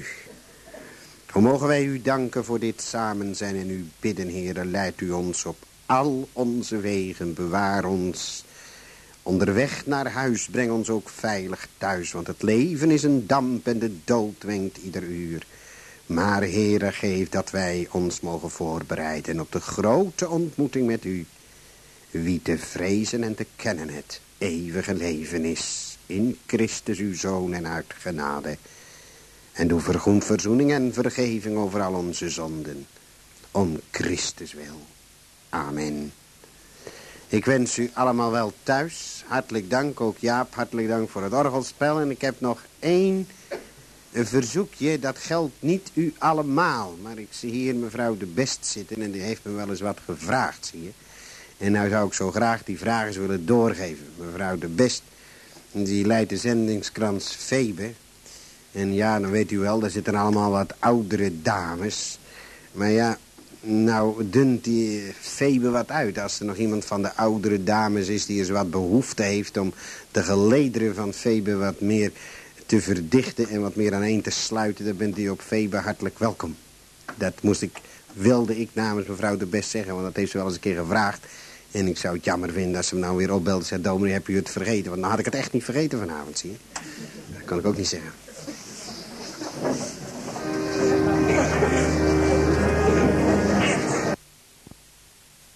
Hoe mogen wij u danken voor dit samen zijn en u bidden, Heere, leidt u ons op al onze wegen, bewaar ons onderweg naar huis, breng ons ook veilig thuis, want het leven is een damp en de dood wenkt ieder uur. Maar, Heere, geef dat wij ons mogen voorbereiden op de grote ontmoeting met u, wie te vrezen en te kennen het eeuwige leven is, in Christus uw Zoon en uit genade. En doe vergoed verzoening en vergeving over al onze zonden. Om Christus wil. Amen. Ik wens u allemaal wel thuis. Hartelijk dank, ook Jaap, hartelijk dank voor het orgelspel. En ik heb nog één verzoekje, dat geldt niet u allemaal. Maar ik zie hier mevrouw de Best zitten en die heeft me wel eens wat gevraagd, zie je. En nou zou ik zo graag die vraag eens willen doorgeven. Mevrouw de Best, die leidt de zendingskrans Febe. En ja, dan weet u wel, daar zitten allemaal wat oudere dames. Maar ja, nou dunt die Febe wat uit. Als er nog iemand van de oudere dames is die eens wat behoefte heeft om de gelederen van Febe wat meer te verdichten en wat meer aaneen te sluiten, dan bent u op Febe hartelijk welkom. Dat moest ik, wilde ik namens mevrouw de Best zeggen, want dat heeft ze wel eens een keer gevraagd. En ik zou het jammer vinden als ze me nou weer opbelde en zei, dominee, heb u het vergeten? Want dan had ik het echt niet vergeten vanavond, zie je. Dat kan ik ook niet zeggen.